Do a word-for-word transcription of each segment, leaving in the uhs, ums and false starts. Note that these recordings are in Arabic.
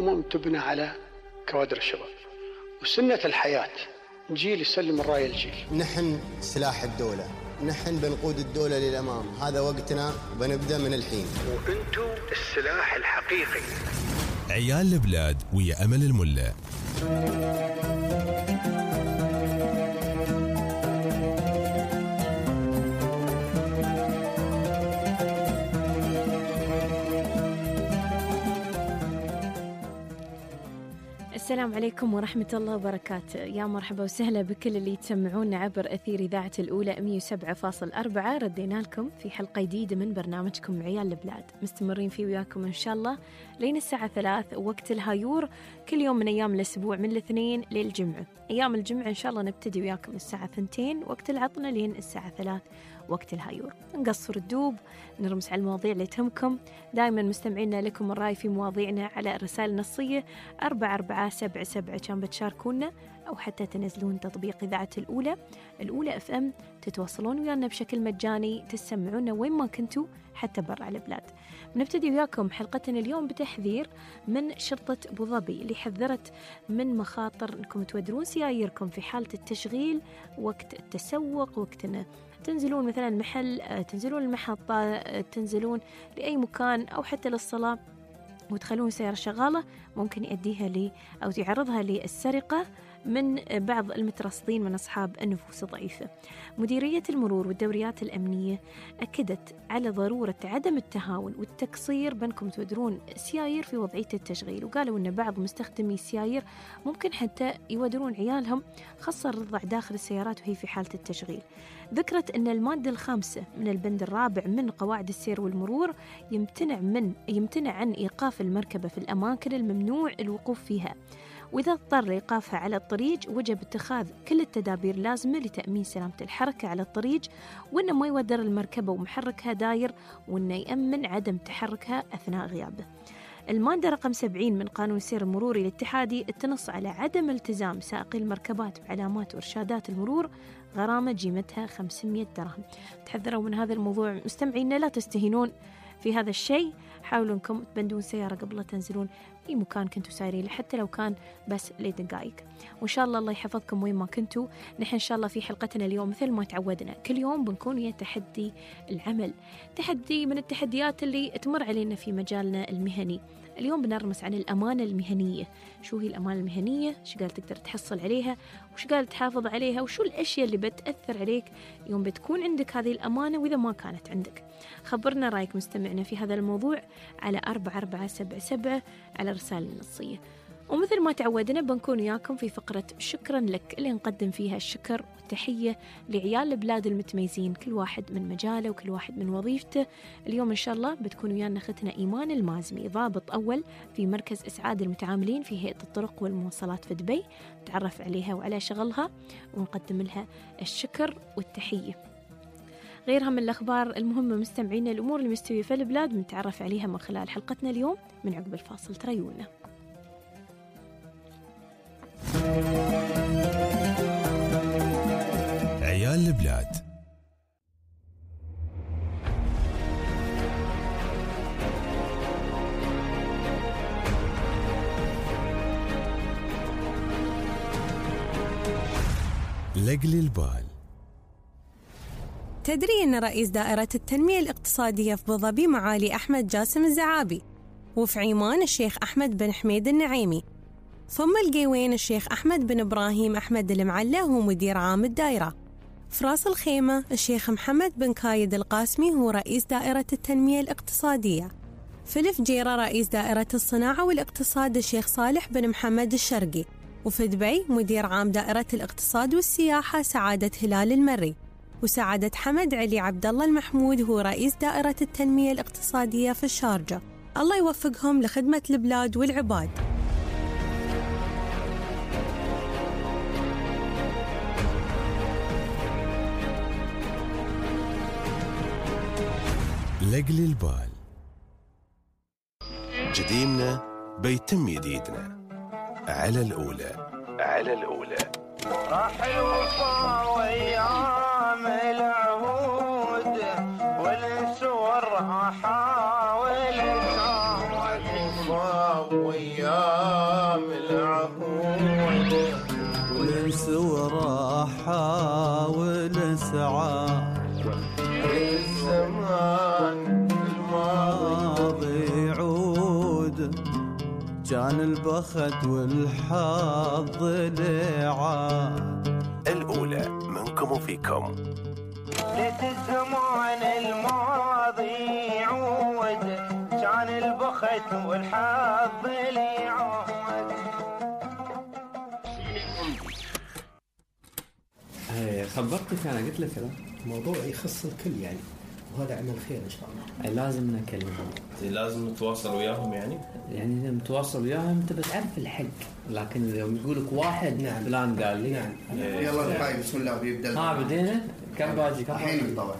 الأمم تبنى على كوادر الشباب، وسنة الحياة جيل يسلم الراية الجيل. نحن سلاح الدولة، نحن بنقود الدولة للأمام، هذا وقتنا وبنبدأ من الحين. وأنتم السلاح الحقيقي. عيال البلاد ويا أمل الملا. السلام عليكم ورحمة الله وبركاته. يا مرحبا وسهلا بكل اللي يتسمعون عبر أثير إذاعة الأولى مية وسبعة فاصل أربعة. ردينا لكم في حلقة جديدة من برنامجكم عيال البلاد، مستمرين فيه وياكم إن شاء الله لين الساعة ثلاث وقت الهايور كل يوم من أيام الأسبوع من الاثنين للجمعة. أيام الجمعة إن شاء الله نبتدي وياكم الساعة ثنتين وقت العطنة لين الساعة ثلاث وقت الهايور، نقصر الدوب، نرمس على المواضيع اللي تهمكم. دائما مستمعينا لكم الرأي في مواضيعنا على الرسائل النصية أربعة أربعة سبعة سبعة، كان بتشاركونا أو حتى تنزلون تطبيق إذاعة الأولى الأولى اف ام، تتواصلون ويانا بشكل مجاني، تسمعونا وين ما كنتوا حتى برا البلاد. بنبتدي وياكم حلقتنا اليوم بتحذير من شرطة أبو ظبي اللي حذرت من مخاطر أنكم تودرون سياييركم في حالة التشغيل وقت التسوق، وقت أن تنزلون مثلا محل، تنزلون المحطة، تنزلون لأي مكان أو حتى للصلاة وتخلون سيارة شغالة، ممكن يؤديها لي أو يعرضها للسرقة من بعض المترصدين من أصحاب النفوس الضعيفة. مديرية المرور والدوريات الأمنية أكدت على ضرورة عدم التهاون والتقصير بأنكم تودرون سيايير في وضعية التشغيل، وقالوا أن بعض مستخدمي السيايير ممكن حتى يودرون عيالهم خاصة الرضع داخل السيارات وهي في حالة التشغيل. ذكرت أن المادة الخامسة من البند الرابع من قواعد السير والمرور يمتنع من يمتنع عن إيقاف المركبة في الأماكن الممنوع الوقوف فيها، وإذا اضطر لإيقافها على الطريق وجب اتخاذ كل التدابير اللازمة لتأمين سلامة الحركة على الطريق، وإنه ما يودر المركبة ومحركها داير، وإنه يأمن عدم تحركها أثناء غيابه. المادة رقم سبعين من قانون السير المروري الاتحادي تنص على عدم التزام سائقي المركبات بعلامات وإرشادات المرور غرامة جيمتها خمسمائة درهم. تحذروا من هذا الموضوع مستمعينا، لا تستهينون في هذا الشيء، حاولوا انكم تبندون سيارة قبل لا تنزلون اي مكان كنتوا سايرين حتى لو كان بس لدقائق. وان شاء الله الله يحفظكم وين ما كنتوا. نحن ان شاء الله في حلقتنا اليوم مثل ما تعودنا كل يوم بنكون ويا تحدي العمل، تحدي من التحديات اللي تمر علينا في مجالنا المهني. اليوم بنرمس عن الأمانة المهنية. شو هي الأمانة المهنية؟ شو قال تقدر تحصل عليها؟ وش قال تحافظ عليها؟ وشو الأشياء اللي بتأثر عليك يوم بتكون عندك هذه الأمانة وإذا ما كانت عندك؟ خبرنا رأيك مستمعنا في هذا الموضوع على أربعة أربعة سبعة سبعة على رسالة النصية. ومثل ما تعودنا بنكون وياكم في فقرة شكرا لك اللي نقدم فيها الشكر والتحية لعيال البلاد المتميزين، كل واحد من مجاله وكل واحد من وظيفته. اليوم إن شاء الله بتكون ويانا أختنا إيمان المازمي، ضابط أول في مركز إسعاد المتعاملين في هيئة الطرق والمواصلات في دبي. نتعرف عليها وعلى شغلها ونقدم لها الشكر والتحية. غيرها من الأخبار المهمة مستمعين، الأمور المستوية في البلاد بنتعرف عليها من خلال حلقتنا اليوم من عقب الفاصل. تريونا عيال البلاد. لقلي البال. تدري أن رئيس دائرة التنمية الاقتصادية في أبو ظبي معالي أحمد جاسم الزعابي، وفي عمان الشيخ أحمد بن حميد النعيمي، ثم القيوين الشيخ أحمد بن إبراهيم أحمد المعلى هو مدير عام الدائرة. في راس الخيمة الشيخ محمد بن كايد القاسمي هو رئيس دائرة التنمية الاقتصادية. في الفجيرة رئيس دائرة الصناعة والاقتصاد الشيخ صالح بن محمد الشرقي. وفي دبي مدير عام دائرة الاقتصاد والسياحة سعادة هلال المري. وسعادة حمد علي عبد الله المحمود هو رئيس دائرة التنمية الاقتصادية في الشارجة. الله يوفقهم لخدمة البلاد والعباد. لقلي البال. جديدنا بيتم جديدنا على الأولى. على الأولى راح الوفا وأيام العهود والسور أحاول تعود الوفا وأيام العهود وننسى وراحة ونسعى الزمان الماضي يعود كان البخت والحظ لعاد. الأولى منكم وفيكم. ليت الزمان الماضي يعود كان البخت والحظ لعاد. خبرتك أنا قلت لك لا موضوع يخص الكل يعني، وهذا عمل خير إن شاء الله. لازم نكلمهم، لازم نتواصل وياهم يعني يعني إذا متواصل وياهم أنت بتعرف الحق، لكن إذا يقولك واحد نعم. فلان قال لي نعم. يلا نقاي بسم الله بيبدأ. ها بدينا كم باجي كم الحين طبعا.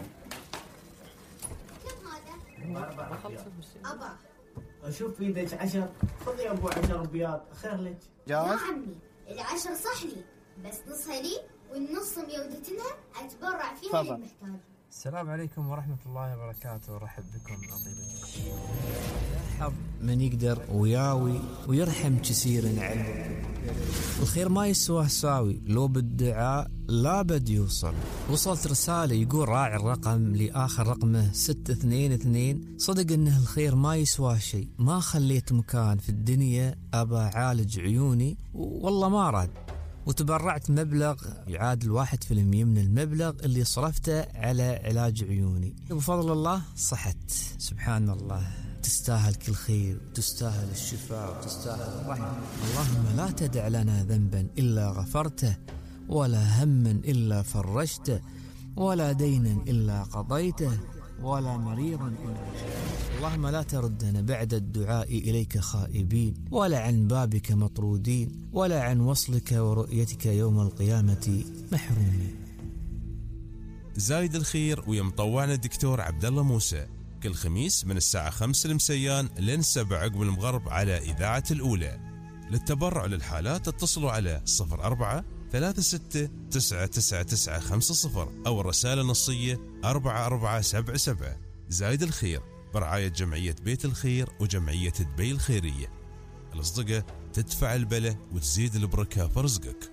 أبا أشوف في يدك عشر، خذ يا أبو عشر أبيات خير لك. جاهز؟ يا عمي العشر صح لي بس نصها لي والنص ميودتنا أتبرع فيها للمحتاج. السلام عليكم ورحمة الله وبركاته، ورحب بكم أطيب الجميع. يرحم من يقدر وياوي ويرحم كثير عنه. الخير ما يسوى ساوي لو بالدعاء لا بد يوصل. وصلت رسالة يقول راعي الرقم لآخر رقمه ستة اثنين اثنين، صدق انه الخير ما يسوى شيء، ما خليت مكان في الدنيا أبا عالج عيوني والله ما راد، وتبرعت مبلغ يعادل واحد في المية من المبلغ اللي صرفته على علاج عيوني. بفضل الله صحت، سبحان الله. تستاهل كل خير وتستاهل الشفاء وتستاهل الرحمة. اللهم لا تدع لنا ذنبا إلا غفرته، ولا هما إلا فرجته، ولا دينا إلا قضيته، ولا مريضا إلا شفيته. اللهم لا تردنا بعد الدعاء إليك خائبين، ولا عن بابك مطرودين، ولا عن وصلك ورؤيتك يوم القيامة محرومين. زايد الخير ويا مطوعنا الدكتور عبد الله موسى كل خميس من الساعة خمسة المسيان لين سبعة عقب المغرب على إذاعة الأولى. للتبرع للحالات اتصلوا على صفر أربعة ثلاثة ستة تسعة تسعة تسعة خمسة صفر أو الرسالة النصية أربعة أربعة سبعة سبعة. زايد الخير برعاية جمعية بيت الخير وجمعية دبي الخيرية. الأصدقاء تدفع البلة وتزيد البركة في رزقك.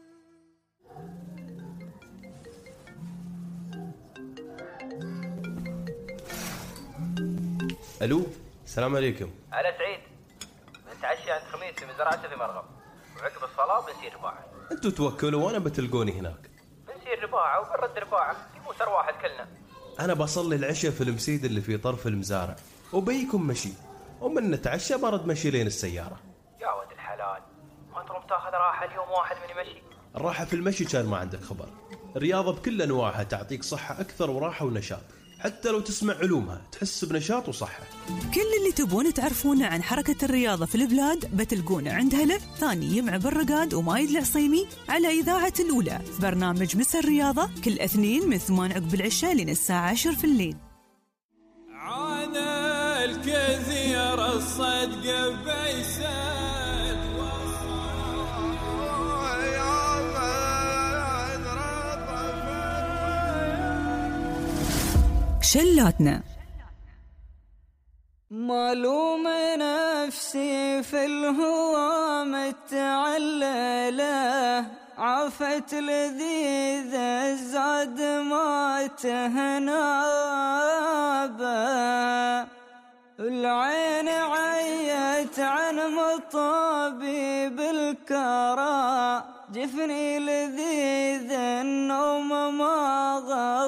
الو السلام عليكم. على سعيد، نتعشى عند خميس في مزرعته في مرغم، وعقب الصلاة بنسير رباعة. انتوا توكلوا وانا بتلقوني هناك. بنسير رباعة وبنرد رباعة، يموت ارواح كلنا. انا بصلي العشاء في المسيد اللي في طرف المزارع، وبيكم مشي، ومن نتعشى برد مشي لين السيارة. يا ولد الحلال، ما تروم تاخذ راحة اليوم واحد من يمشي؟ الراحة في المشي كان ما عندك خبر. الرياضة بكل انواعها تعطيك صحة اكثر وراحة ونشاط، حتى لو تسمع علومها تحس بنشاط وصحة. كل اللي تبون تعرفونه عن حركة الرياضة في البلاد بتلقونه عند هلا ثاني يمع بالرقاد ومايد العصيمي على إذاعة الأولى في برنامج مسا الرياضة كل اثنين من ثمان عقب العشاء لين الساعة عشر في الليل. عاد الكثير الصدق بيساد شلاتنا. معلوم نفسي في الهوى متعللة، عافت لذيذ الزاد ما تهنابه، العين عيت عن مطابي بالكرى، جفني لذيذ النوم ما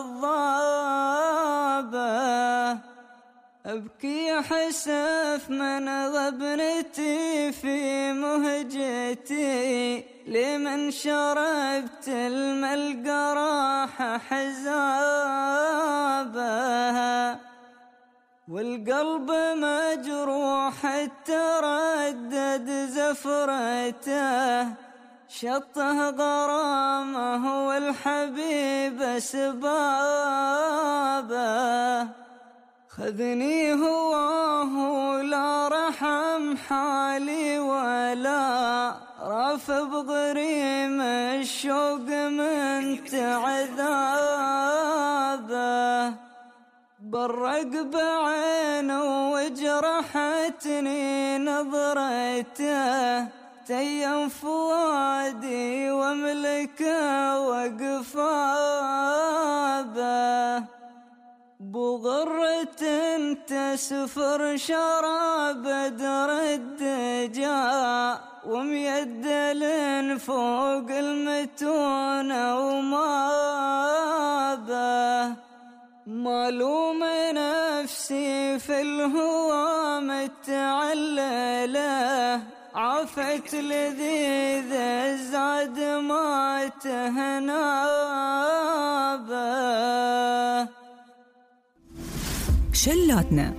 غضابه، أبكي حسف من غبنتي في مهجتي، لمن شربت الملقى راح حزابه، والقلب مجروح تردد زفرته، شطه غرامه والحبيب سبابه، خذني هواه لا رحم حالي ولا رف بغريم الشوق من تعذابه، برق بعينه وجرحتني نظرته تيم فؤادي واملكه وقفابه بغرة تسفر شراب بدر الدجا وميدل فوق المتون ومابه معلوم نفسي في الهوى متعلله عفت لذيذ الزاد ما تهنابه. شلاتنا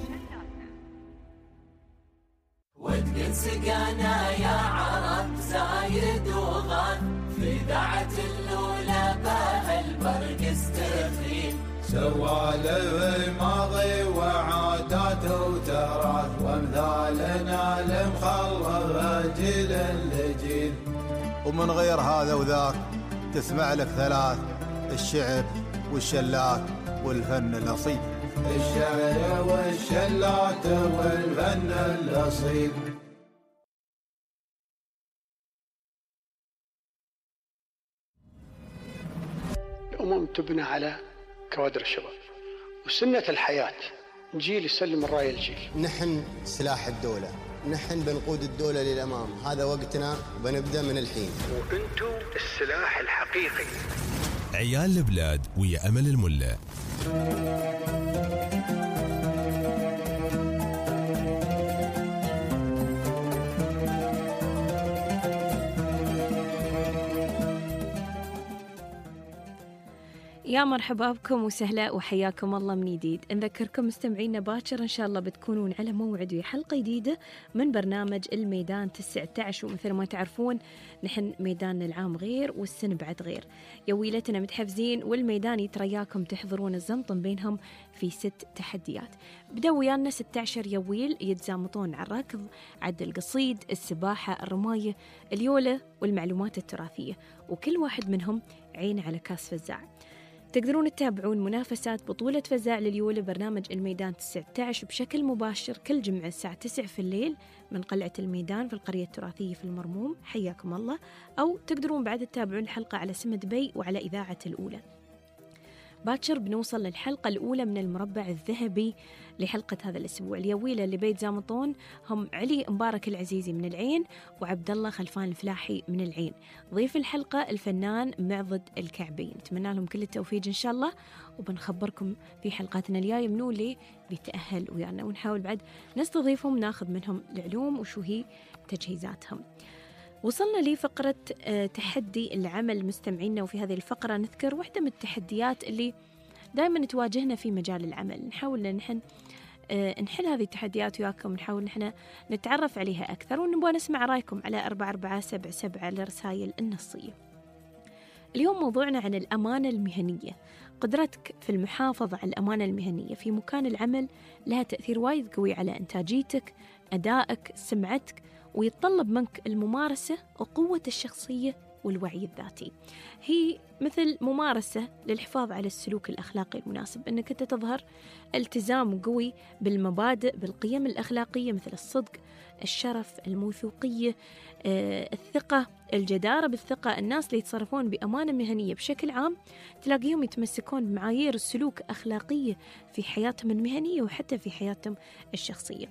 ودقن سقانا يا عرب زايد وغان في ذاعة الأولى بها البرق استفيد سوالف ماضي وعادات وتراث وامثالنا المخلف جيل لجيل ومن غير هذا وذاك تسمع لك ثلاث: الشعر والشلات والفن الأصيل. الشعر والشلات والفن الأصيل. الأمم تبنى على كوادر الشباب، وسنة الحياة جيل يسلم الراية الجيل. نحن سلاح الدولة، نحن بنقود الدولة للأمام، هذا وقتنا وبنبدأ من الحين. وأنتم السلاح الحقيقي. عيال البلاد ويا أمل الملا. يا مرحبا بكم وسهلا وحياكم الله من جديد. نذكركم مستمعينا باكر إن شاء الله بتكونون على موعد ويا حلقة جديدة من برنامج الميدان تسعة عشر. ومثل ما تعرفون نحن ميداننا العام غير والسن بعد غير، يويلتنا متحفزين والميدان يترياكم تحضرون الزمطن بينهم في ست تحديات. بدأ ويانا ستة عشر يويل يتزامطون على الركض، عد القصيد، السباحة، الرماية، اليولة والمعلومات التراثية، وكل واحد منهم عين على كاس فزاع. تقدرون تتابعون منافسات بطولة فزاع لليولة برنامج الميدان تسعة عشر بشكل مباشر كل جمعة الساعة تسعة في الليل من قلعة الميدان في القرية التراثية في المرموم، حياكم الله. أو تقدرون بعد تتابعون الحلقة على سمة بي وعلى إذاعة الأولى. باكر بنوصل للحلقة الأولى من المربع الذهبي لحلقة هذا الأسبوع. اليويلة اللي بيت زامطون هم علي مبارك العزيزي من العين وعبد الله خلفان الفلاحي من العين. ضيف الحلقة الفنان معضد الكعبي. نتمنى لهم كل التوفيق إن شاء الله، وبنخبركم في حلقاتنا الجاية منو اللي بيتأهل ويانا، ونحاول بعد نستضيفهم ناخذ منهم العلوم وشو هي تجهيزاتهم. وصلنا لفقرة تحدي العمل مستمعينا، وفي هذه الفقرة نذكر واحدة من التحديات اللي دائما تواجهنا في مجال العمل. نحاول أن نحن نحل هذه التحديات وياكم، نحاول نحن نتعرف عليها أكثر، ونبغى نسمع رأيكم على أربعة أربعة سبعة سبعة للرسائل النصية. اليوم موضوعنا عن الأمانة المهنية. قدرتك في المحافظة على الأمانة المهنية في مكان العمل لها تأثير وايد قوي على إنتاجيتك، أدائك، سمعتك، ويتطلب منك الممارسة وقوة الشخصية والوعي الذاتي. هي مثل ممارسة للحفاظ على السلوك الأخلاقي المناسب، أنك أنت تظهر التزام قوي بالمبادئ بالقيم الأخلاقية مثل الصدق، الشرف، الموثوقية، آه، الثقة، الجدارة بالثقة. الناس اللي يتصرفون بأمانة مهنية بشكل عام تلاقيهم يتمسكون بمعايير السلوك أخلاقية في حياتهم المهنية وحتى في حياتهم الشخصية.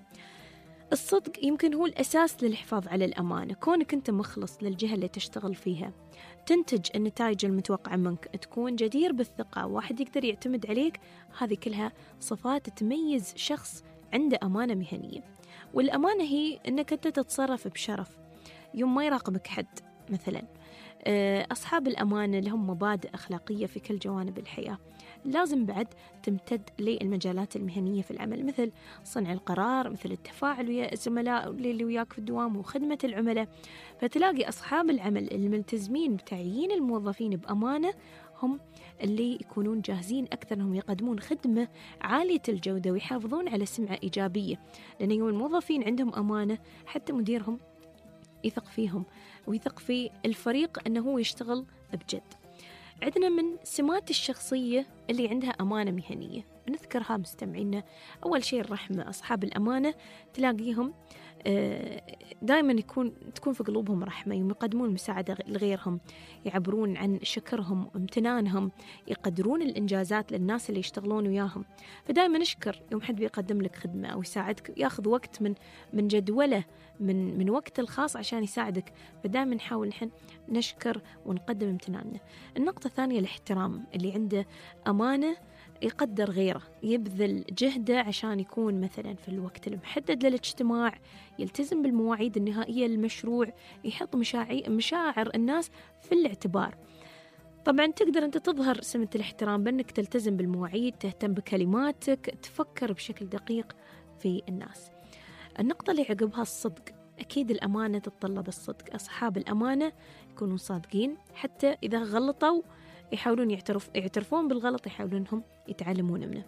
الصدق يمكن هو الأساس للحفاظ على الأمانة. كونك أنت مخلص للجهة اللي تشتغل فيها، تنتج النتائج المتوقعة منك، تكون جدير بالثقة، واحد يقدر يعتمد عليك، هذه كلها صفات تميز شخص عنده أمانة مهنية. والأمانة هي أنك أنت تتصرف بشرف يوم ما يراقبك حد. مثلا أصحاب الأمانة لهم مبادئ أخلاقية في كل جوانب الحياة، لازم بعد تمتد للمجالات المهنية في العمل، مثل صنع القرار، مثل التفاعل ويا الزملاء اللي وياك في الدوام، وخدمة العملاء. فتلاقي أصحاب العمل الملتزمين بتعيين الموظفين بأمانة هم اللي يكونون جاهزين أكثر أنهم يقدمون خدمة عالية الجودة ويحافظون على سمعة إيجابية، لأن يكون الموظفين عندهم أمانة حتى مديرهم يثق فيهم ويثق في الفريق أنه هو يشتغل بجد. عندنا من سمات الشخصية اللي عندها أمانة مهنية، نذكرها مستمعينا. أول شيء الرحمة. أصحاب الأمانة تلاقيهم دائما يكون تكون في قلوبهم رحمة، يقدمون مساعدة لغيرهم، يعبرون عن شكرهم وامتنانهم، يقدرون الإنجازات للناس اللي يشتغلون وياهم. فدائما نشكر يوم حد بيقدم لك خدمة أو يساعدك، ياخذ وقت من من جدوله من من وقت الخاص عشان يساعدك. فدائما نحاول نحن نشكر ونقدم امتناننا. النقطة الثانية الاحترام، اللي عنده أمانة يقدر غيره، يبذل جهده عشان يكون مثلا في الوقت المحدد للاجتماع، يلتزم بالمواعيد النهائية للمشروع، يحط مشاعر الناس في الاعتبار. طبعا تقدر أنت تظهر سمة الاحترام بأنك تلتزم بالمواعيد، تهتم بكلماتك، تفكر بشكل دقيق في الناس. النقطة اللي عقبها الصدق. أكيد الأمانة تتطلب الصدق، أصحاب الأمانة يكونوا صادقين، حتى إذا غلطوا يحاولون يعترف يعترفون بالغلط، يحاولون هم يتعلمون منه.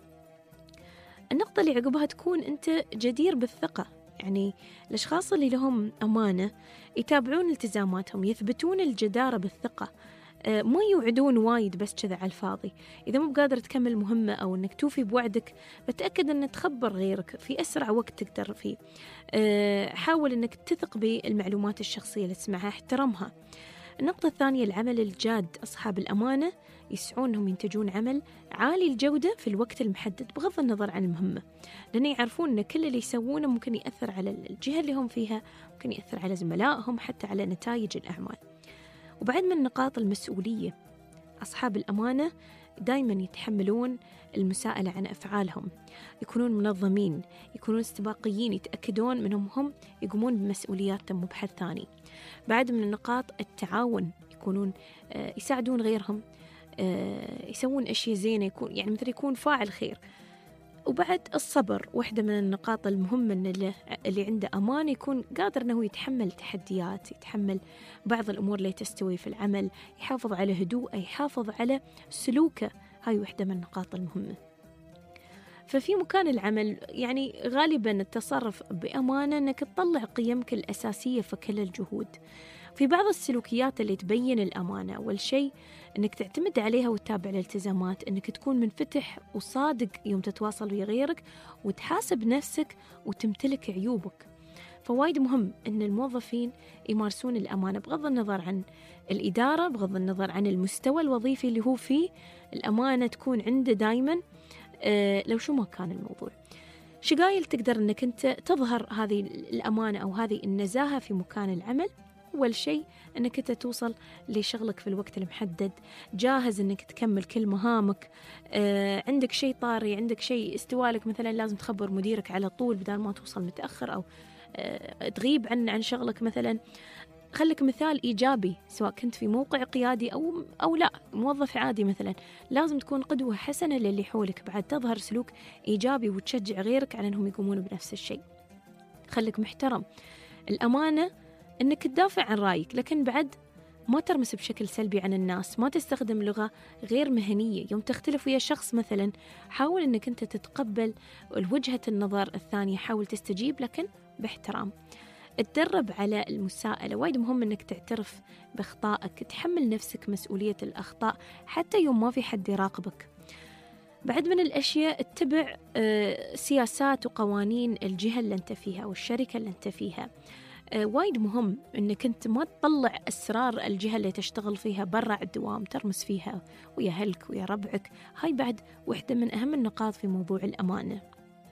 النقطة اللي عقبها تكون أنت جدير بالثقة، يعني الأشخاص اللي لهم أمانة يتابعون التزاماتهم، يثبتون الجدارة بالثقة، ما يوعدون وايد بس كذا على الفاضي. إذا مو بقادر تكمل مهمة أو أنك توفي بوعدك، فتأكد أن تخبر غيرك في أسرع وقت تقدر فيه. حاول أنك تثق بالمعلومات الشخصية اللي تسمعها، احترمها. النقطة الثانية العمل الجاد. أصحاب الأمانة يسعون أنهم ينتجون عمل عالي الجودة في الوقت المحدد بغض النظر عن المهمة، لأن يعرفون أن كل اللي يسوونه ممكن يأثر على الجهة اللي هم فيها، ممكن يأثر على زملائهم، حتى على نتائج الأعمال. وبعد من نقاط المسؤولية، أصحاب الأمانة دايما يتحملون المساءلة عن أفعالهم، يكونون منظمين، يكونون استباقيين، يتأكدون منهم هم يقومون بمسؤولياتهم بحد ثاني. بعد من النقاط التعاون، يكونون يساعدون غيرهم، يسوون أشياء زينة، يكون يعني مثل يكون فاعل خير. وبعد الصبر، واحدة من النقاط المهمة إن اللي, اللي عنده أمان يكون قادر أنه يتحمل تحديات، يتحمل بعض الأمور اللي تستوي في العمل، يحافظ على هدوءه، يحافظ على سلوكه. هاي واحدة من النقاط المهمة. ففي مكان العمل يعني غالبا التصرف بأمانة أنك تطلع قيمك الأساسية في كل الجهود. في بعض السلوكيات اللي تبين الأمانة، أول شيء أنك تعتمد عليها وتتابع الالتزامات، أنك تكون منفتح وصادق يوم تتواصل ويا غيرك، وتحاسب نفسك وتمتلك عيوبك. فوايد مهم أن الموظفين يمارسون الأمانة بغض النظر عن الإدارة، بغض النظر عن المستوى الوظيفي اللي هو فيه. الأمانة تكون عنده دايما أه لو شو ما كان الموضوع. شقايل تقدر أنك أنت تظهر هذه الأمانة أو هذه النزاهة في مكان العمل. أول شيء أنك أنت توصل لشغلك في الوقت المحدد، جاهز أنك تكمل كل مهامك. آه، عندك شيء طاري، عندك شيء استوالك مثلا، لازم تخبر مديرك على طول بدل ما توصل متأخر أو آه، تغيب عن عن شغلك مثلا. خلك مثال إيجابي، سواء كنت في موقع قيادي أو أو لا موظف عادي مثلا، لازم تكون قدوة حسنة للي حولك. بعد تظهر سلوك إيجابي وتشجع غيرك على أنهم يقومون بنفس الشيء. خلك محترم. الأمانة أنك تدافع عن رأيك، لكن بعد ما ترمس بشكل سلبي عن الناس، ما تستخدم لغة غير مهنية. يوم تختلف ويا شخص مثلا، حاول أنك أنت تتقبل وجهة النظر الثانية، حاول تستجيب لكن باحترام. اتدرب على المساءلة، وايد مهم أنك تعترف بأخطائك، تحمل نفسك مسؤولية الأخطاء حتى يوم ما في حد يراقبك. بعد من الأشياء اتبع سياسات وقوانين الجهة اللي أنت فيها أو الشركة اللي أنت فيها. آه وايد مهم أنك أنت ما تطلع أسرار الجهة اللي تشتغل فيها برا الدوام، ترمس فيها ويا أهلك ويا ربعك. هاي بعد واحدة من أهم النقاط في موضوع الأمانة.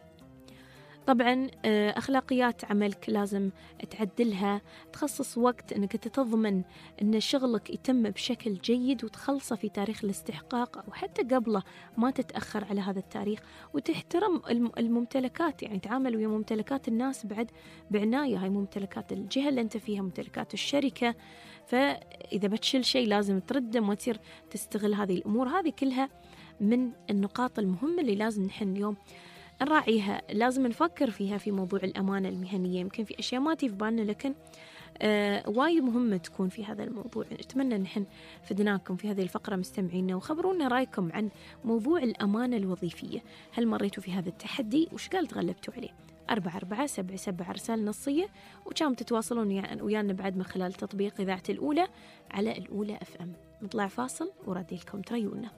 طبعا آه أخلاقيات عملك لازم تعدلها، تخصص وقت أنك تضمن أن شغلك يتم بشكل جيد وتخلصه في تاريخ الاستحقاق أو حتى قبله، ما تتأخر على هذا التاريخ. وتحترم الممتلكات، يعني تعامل ويا ممتلكات الناس بعد بعناية. هاي ممتلكات الجهة اللي أنت فيها، ممتلكات الشركة، فإذا بتشيل شيء لازم ترده، ما تصير تستغل هذه الأمور. هذه كلها من النقاط المهمة اللي لازم نحن اليوم نراعيها، لازم نفكر فيها في موضوع الأمانة المهنية. يمكن في أشياء ما تيجي في بالنا، لكن آه وايد مهمة تكون في هذا الموضوع. أتمنى نحن فدناكم في هذه الفقرة مستمعينا، وخبرونا رأيكم عن موضوع الأمانة الوظيفية. هل مريتوا في هذا التحدي؟ وش قال تغلبتوا عليه؟ أربعة أربعة سبعة سبعة رسالة نصية، وكم تتواصلون ويانا بعد من خلال تطبيق إذاعة الأولى على الأولى أف أم. نطلع فاصل وردي لكم تريونا.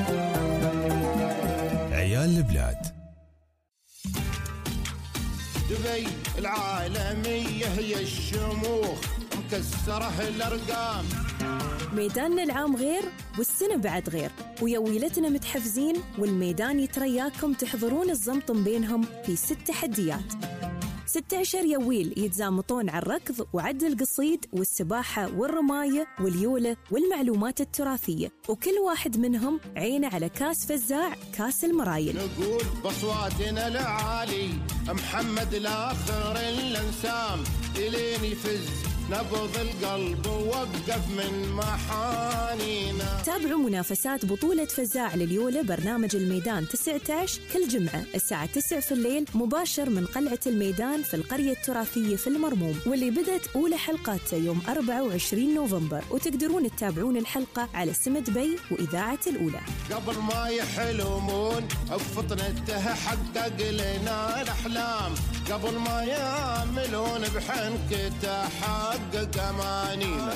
عيال البلاد. دبي العالمية هي الشموخ مكسره الأرقام. ميداننا العام غير والسنة بعد غير، ويويلتنا متحفزين والميدان يترياكم تحضرون الزمطم بينهم في ست تحديات. ستة عشر يويل يتزامطون على الركض وعد القصيد والسباحة والرماية واليولة والمعلومات التراثية، وكل واحد منهم عينه على كاس فزاع كاس المرايل. نقول بصواتنا العالي محمد الآخر الانسام إلين يفز نبض القلب ووقف من محانينا. تابعوا منافسات بطولة فزاع لليولة برنامج الميدان تسعة عشر كل جمعة الساعة تسعة في الليل مباشر من قلعة الميدان في القرية التراثية في المرموم، واللي بدت أولى حلقاتها يوم أربعة وعشرين نوفمبر، وتقدرون تتابعون الحلقة على سمد بي وإذاعة الأولى. قبل ما يحلمون بفطنته حقق لنا الأحلام، قبل ما يعملون بحنكته حقق أمانينا.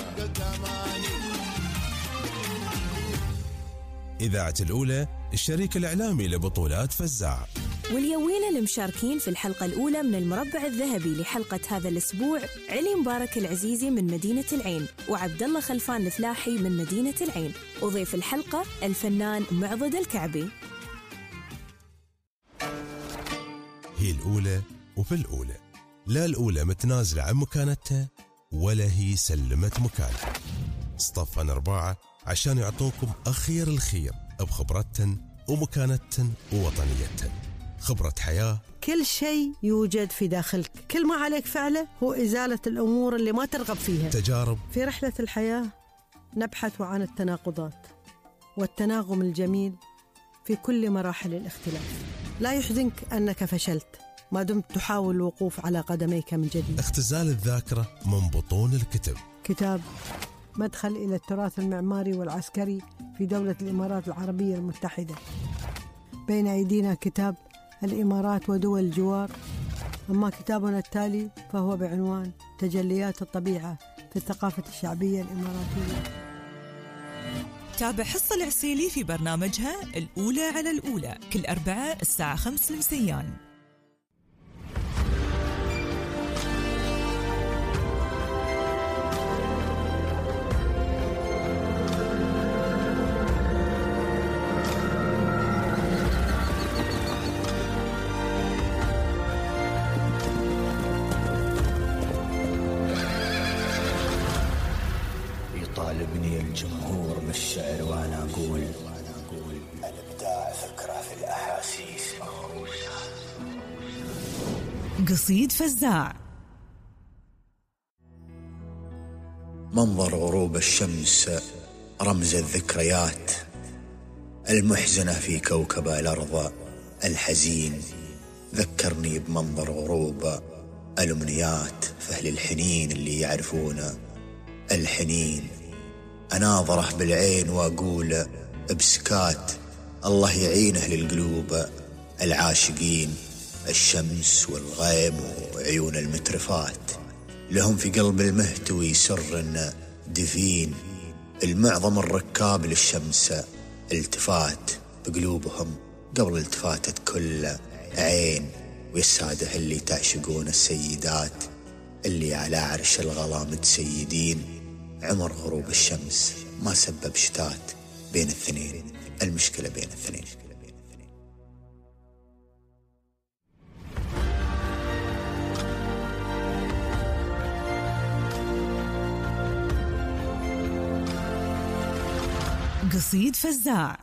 إذاعة الأولى الشريك الإعلامي لبطولات فزاع. واليويلة المشاركين في الحلقة الأولى من المربع الذهبي لحلقة هذا الأسبوع علي مبارك العزيزي من مدينة العين، وعبد الله خلفان الفلاحي من مدينة العين، وضيف الحلقة الفنان معضد الكعبي. هي الأولى وفي الأولى، لا الأولى متنازلة عن مكانتها ولا هي سلمت مكانها. اصطفن أربعة عشان يعطوكم أخير الخير بخبرتهن ومكانتهن ووطنيتهن. خبرة حياة، كل شيء يوجد في داخلك، كل ما عليك فعله هو إزالة الأمور اللي ما ترغب فيها. تجارب في رحلة الحياة نبحث عن التناقضات والتناغم الجميل في كل مراحل الاختلاف. لا يحزنك أنك فشلت ما دمت تحاول الوقوف على قدميك من جديد. اختزال الذاكرة من بطون الكتب. كتاب مدخل إلى التراث المعماري والعسكري في دولة الإمارات العربية المتحدة. بين أيدينا كتاب الإمارات ودول الجوار، أما كتابنا التالي فهو بعنوان تجليات الطبيعة في الثقافة الشعبية الإماراتية. تابع حصة العسيلي في برنامجها الأولى على الأولى كل أربعاء الساعة خمس المسيان. يطالبني الجمهور بالشعر وانا اقول الابداع فكره في الاحاسيس مهروسه. قصيد فزاع. منظر غروب الشمس رمز الذكريات المحزنه في كوكب الارض الحزين، ذكرني بمنظر غروب الامنيات فهل الحنين اللي يعرفون الحنين. أناظره بالعين وأقول بسكات الله يعينه للقلوب العاشقين. الشمس والغيم وعيون المترفات لهم في قلب المهتوي سر دفين. المعظم الركاب للشمس التفات بقلوبهم قبل التفاتة كل عين. ويساده اللي تعشقون السيدات اللي على عرش الغلا متسيدين. عمر غروب الشمس ما سبب شتات بين الاثنين، المشكلة بين الاثنين. قصيد فزاع.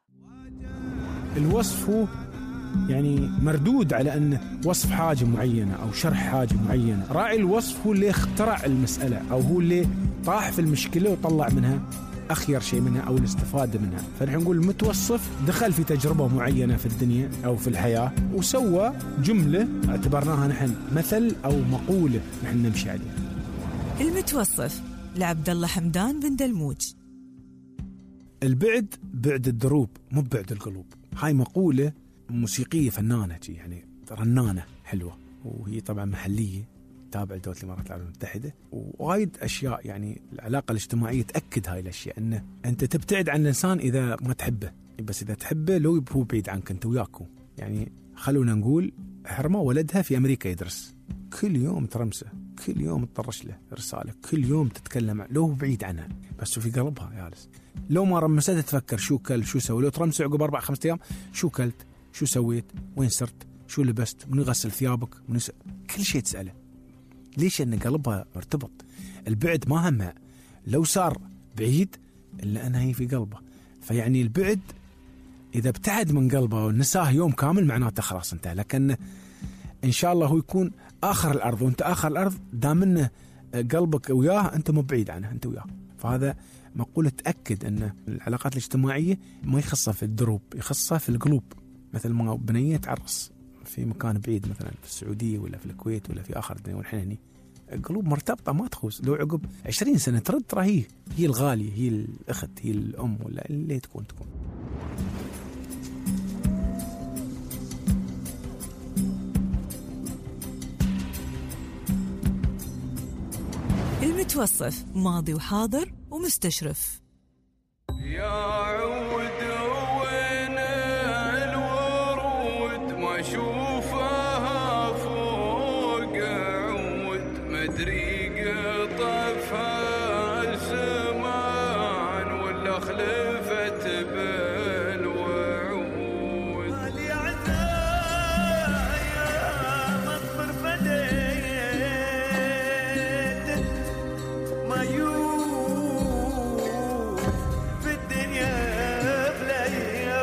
الوصف هو يعني مردود على أنه وصف حاجة معينة أو شرح حاجة معينة. راعي الوصف هو اللي اخترع المسألة أو هو اللي طاح في المشكلة وطلع منها أخير شيء منها أو الاستفادة منها. فنحن نقول المتوصف دخل في تجربة معينة في الدنيا أو في الحياة وسوى جملة اعتبرناها نحن مثل أو مقولة نحن نمشي عليها. المتوصف لعبد الله حمدان بن دلموج. البعد بعد الدروب مو بعد القلوب. هاي مقولة موسيقية فنانة يعني رنانة حلوة، وهي طبعا محلية تابعة لدولة الإمارات العربية المتحدة. ووايد أشياء يعني العلاقة الاجتماعية تأكد هاي الأشياء، أنه أنت تبتعد عن الإنسان إذا ما تحبه، بس إذا تحبه لو هو بعيد عنك أنت وياكو. يعني خلونا نقول حرمه ولدها في أمريكا يدرس، كل يوم ترمسه، كل يوم تطرش له رسالة، كل يوم تتكلم لو بعيد عنها بس في قلبها جالس. لو ما رمسته تفكر شو كل شو سوي. لو ترمسه عقب أربع خمسة أيام شو كلت، شو سويت، وين صرت، شو لبست، من يغسل ثيابك، من يس... كل شيء تسأله. ليش؟ أن قلبها مرتبط. البعد ما همها، لو صار بعيد إلا أنها هي في قلبه. فيعني البعد إذا ابتعد من قلبه ونساه يوم كامل معناته خلاص انتهى. لكن إن شاء الله هو يكون آخر الأرض وأنت آخر الأرض، دام إنه قلبك وياه أنت مو بعيد عنه، أنت وياه. فهذا مقولة تأكد أن العلاقات الاجتماعية ما يخصها في الدروب، يخصها في القلوب. مثل ما بنية تعرس في مكان بعيد مثلا في السعودية ولا في الكويت ولا في آخر الدنيا، والحين هني القلوب مرتبطة ما تخوص. لو عقب عشرين سنة ترد ترى هي هي الغالية، هي الأخت، هي الأم، ولا اللي تكون تكون. المتوصف ماضي وحاضر ومستشرف. يا عود وين الورود ما اشوفها فوق عود، مدري قطفها الزمان ولا خلفت بالوعود. مالي عزايا مطر بديت ما يوم في الدنيا بلايا.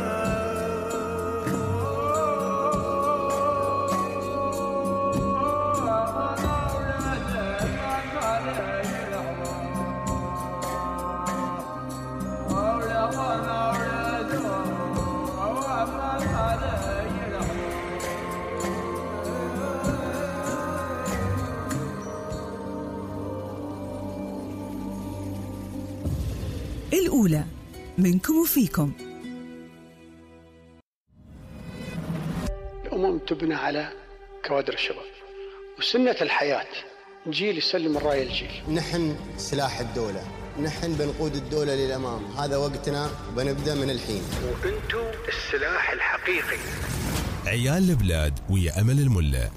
الأولى منكم وفيكم. الأمم تبنى على كوادر الشباب، وسنة الحياة جيل يسلم الراية الجيل. نحن سلاح الدولة، نحن بنقود الدولة للأمام، هذا وقتنا وبنبدأ من الحين. وأنتم السلاح الحقيقي. عيال البلاد ويا أمل الملا.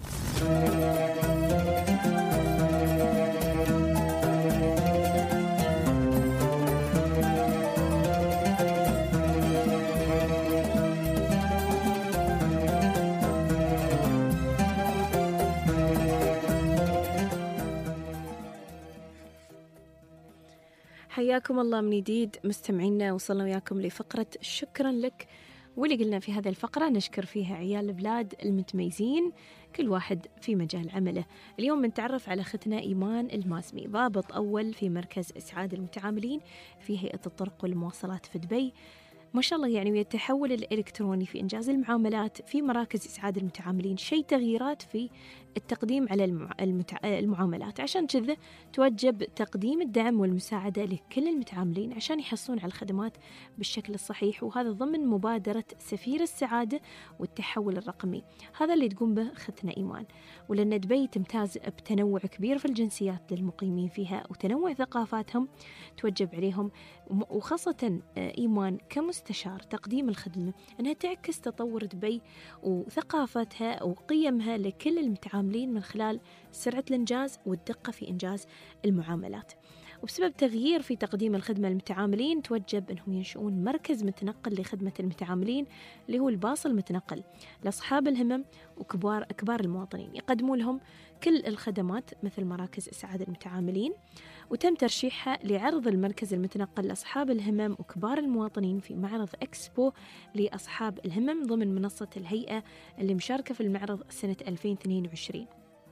حياكم الله من جديد مستمعينا، وصلنا وياكم لفقرة شكرا لك، واللي قلنا في هذه الفقرة نشكر فيها عيال البلاد المتميزين كل واحد في مجال عمله. اليوم بنتعرف على أختنا إيمان المازمي، ضابط أول في مركز إسعاد المتعاملين في هيئة الطرق والمواصلات في دبي. ما شاء الله يعني التحول الإلكتروني في إنجاز المعاملات في مراكز إسعاد المتعاملين شيء تغييرات في التقديم على المتع... المعاملات. عشان كذا توجب تقديم الدعم والمساعدة لكل المتعاملين عشان يحصلون على الخدمات بالشكل الصحيح، وهذا ضمن مبادرة سفير السعادة والتحول الرقمي. هذا اللي تقوم به أختنا إيمان، ولأن دبي تمتاز بتنوع كبير في الجنسيات للمقيمين فيها وتنوع ثقافاتهم، توجب عليهم وخاصة إيمان كمستشار تقديم الخدمة أنها تعكس تطور دبي وثقافتها وقيمها لكل المتعاملين من خلال سرعة الإنجاز والدقة في إنجاز المعاملات. وبسبب تغيير في تقديم الخدمة للمتعاملين توجب أنهم ينشؤون مركز متنقل لخدمة المتعاملين اللي هو الباص المتنقل لأصحاب الهمم وكبار أكبار المواطنين، يقدموا لهم كل الخدمات مثل مراكز إسعاد المتعاملين. وتم ترشيحها لعرض المركز المتنقل لأصحاب الهمم وكبار المواطنين في معرض إكسبو لأصحاب الهمم ضمن منصة الهيئة اللي مشاركة في المعرض سنة ألفين واثنين وعشرين.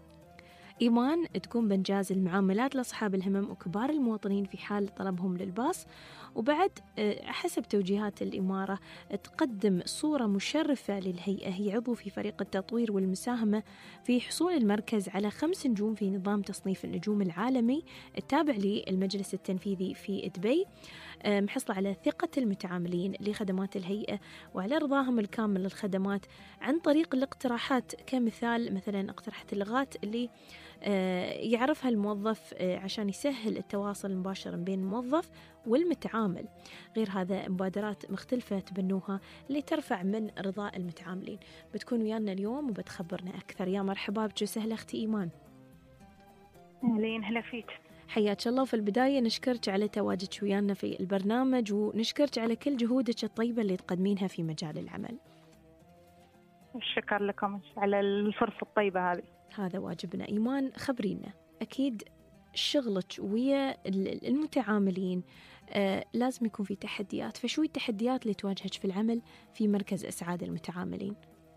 إيمان تقوم بإنجاز المعاملات لأصحاب الهمم وكبار المواطنين في حال طلبهم للباص، وبعد حسب توجيهات الإمارة تقدم صورة مشرفة للهيئة. هي عضو في فريق التطوير والمساهمة في حصول المركز على خمس نجوم في نظام تصنيف النجوم العالمي التابع للمجلس التنفيذي في دبي. محصلة على ثقة المتعاملين لخدمات الهيئة وعلى رضاهم الكامل للخدمات عن طريق الاقتراحات، كمثال مثلا اقتراحات اللغات اللي يعرفها الموظف عشان يسهل التواصل المباشر بين الموظف والمتعامل. غير هذا مبادرات مختلفة تبنوها اللي ترفع من رضاء المتعاملين. بتكون ويانا اليوم وبتخبرنا أكثر. يا مرحبا بك وسهلا أختي إيمان. أهلين، هلا فيك. حياك الله. في البداية نشكرك على تواجدك ويانا في البرنامج، ونشكرك على كل جهودك الطيبة اللي تقدمينها في مجال العمل. الشكر لكم على الفرصة الطيبة هذه. هذا واجبنا. إيمان، خبرينا، أكيد شغلك ويا المتعاملين آه لازم يكون في تحديات، فشو التحديات اللي تواجهك في العمل في مركز إسعاد المتعاملين؟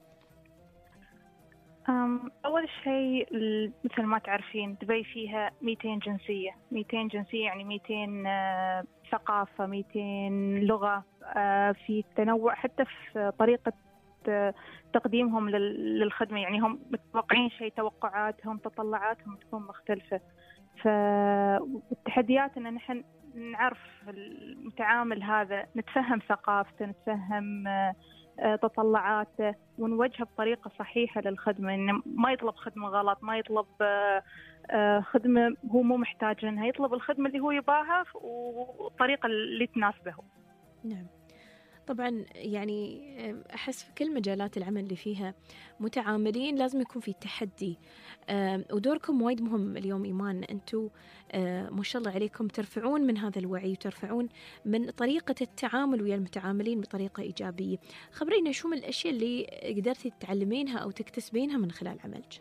أول شيء مثل ما تعرفين دبي فيها مئتين جنسية. مئتين جنسية يعني مئتين آه ثقافة، مئتين لغة، آه في تنوع حتى في طريقة تقديمهم للخدمة. يعني هم متوقعين شيء، توقعاتهم تطلعاتهم تكون مختلفة. فالتحديات أن نحن نعرف المتعامل هذا، نتفهم ثقافته، نتفهم تطلعاته، ونوجهه بطريقة صحيحة للخدمة. إنه ما يطلب خدمة غلط، ما يطلب خدمة هو مو محتاج لها، يطلب الخدمة اللي هو يباها والطريقة اللي تناسبه. نعم. طبعا يعني أحس في كل مجالات العمل اللي فيها متعاملين لازم يكون في تحدي، ودوركم وايد مهم اليوم. إيمان، أنتوا ما شاء الله عليكم ترفعون من هذا الوعي وترفعون من طريقة التعامل ويا المتعاملين بطريقة إيجابية. خبرينا شو من الأشياء اللي قدرتي تتعلمينها أو تكتسبينها من خلال عملك؟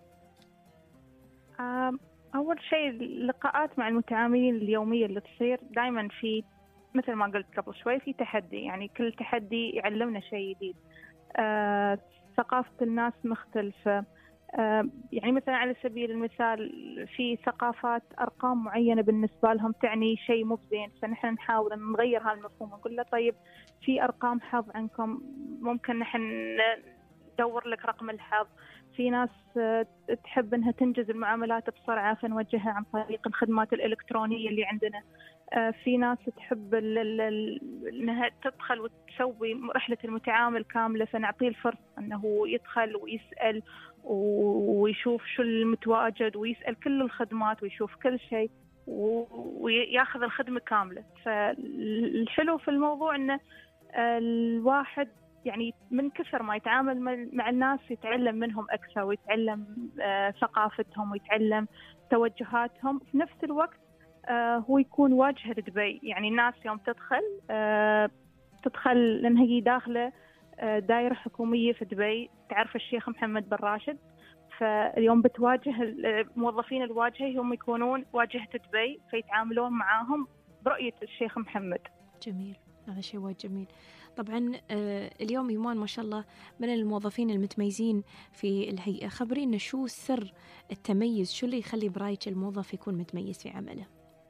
أول شيء اللقاءات مع المتعاملين اليومية اللي تصير دائما في، مثل ما قلت قبل شوي، في تحدي. يعني كل تحدي يعلمنا شيء جديد. آه، ثقافة الناس مختلفة. آه، يعني مثلا على سبيل المثال في ثقافات أرقام معينة بالنسبة لهم تعني شيء مو زين، فنحن نحاول أن نغير هذا المفهوم، نقول له طيب في أرقام حظ عندكم، ممكن نحن ندور لك رقم الحظ. في ناس تحب أنها تنجز المعاملات بسرعة فنوجهها عن طريق الخدمات الإلكترونية اللي عندنا. في ناس تحب أنها تدخل وتسوي رحلة المتعامل كاملة، فنعطيه الفرصة أنه يدخل ويسأل ويشوف شو المتواجد ويسأل كل الخدمات ويشوف كل شيء وياخذ الخدمة كاملة. فالحلو في الموضوع أنه الواحد يعني من كثر ما يتعامل مع الناس يتعلم منهم أكثر، ويتعلم آه ثقافتهم، ويتعلم توجهاتهم. في نفس الوقت آه هو يكون واجهة لدبي. يعني الناس يوم تدخل آه تدخل لأنها هي داخلة آه دائرة حكومية في دبي، تعرف الشيخ محمد بن راشد. فاليوم بتواجه الموظفين الواجهة هم يكونون واجهة دبي، فيتعاملون معاهم برؤية الشيخ محمد. جميل، هذا شيء وايد جميل. طبعا اليوم إيمان ما شاء الله من الموظفين المتميزين في الهيئة. خبرينا شو سر التميز، شو اللي يخلي برايك الموظف يكون متميز في عمله؟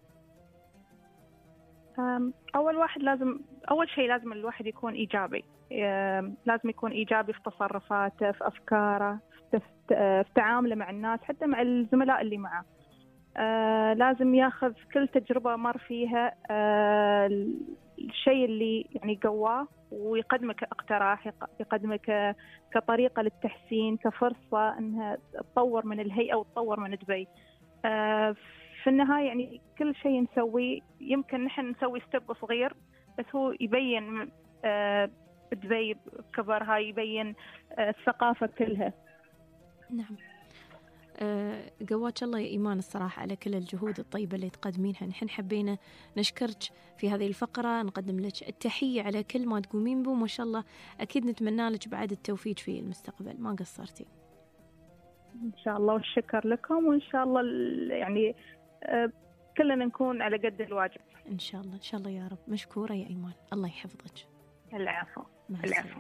أول واحد لازم أول شيء لازم الواحد يكون إيجابي. لازم يكون إيجابي في تصرفاته، في أفكاره، في تعامله مع الناس، حتى مع الزملاء اللي معه. آه لازم ياخذ كل تجربة مر فيها آه الشيء اللي يعني قواه ويقدمه كاقتراح، يقدمه كطريقة للتحسين، كفرصة أنها تطور من الهيئة وتطور من دبي. آه في النهاية يعني كل شيء نسويه يمكن نحن نسوي ستيب صغير، بس هو يبين آه دبي بكبرها، يبين آه الثقافة كلها. نعم. أه قواك الله يا إيمان الصراحة على كل الجهود الطيبة اللي تقدمينها. نحن حبينا نشكرك في هذه الفقرة، نقدم لك التحية على كل ما تقومين به، وما شاء الله أكيد نتمنى لك بعد التوفيق في المستقبل، ما قصرتي إن شاء الله. والشكر لكم، وإن شاء الله يعني أه كلنا نكون على قد الواجب إن شاء الله. إن شاء الله يا رب. مشكورة يا إيمان، الله يحفظك. العفو. العفو.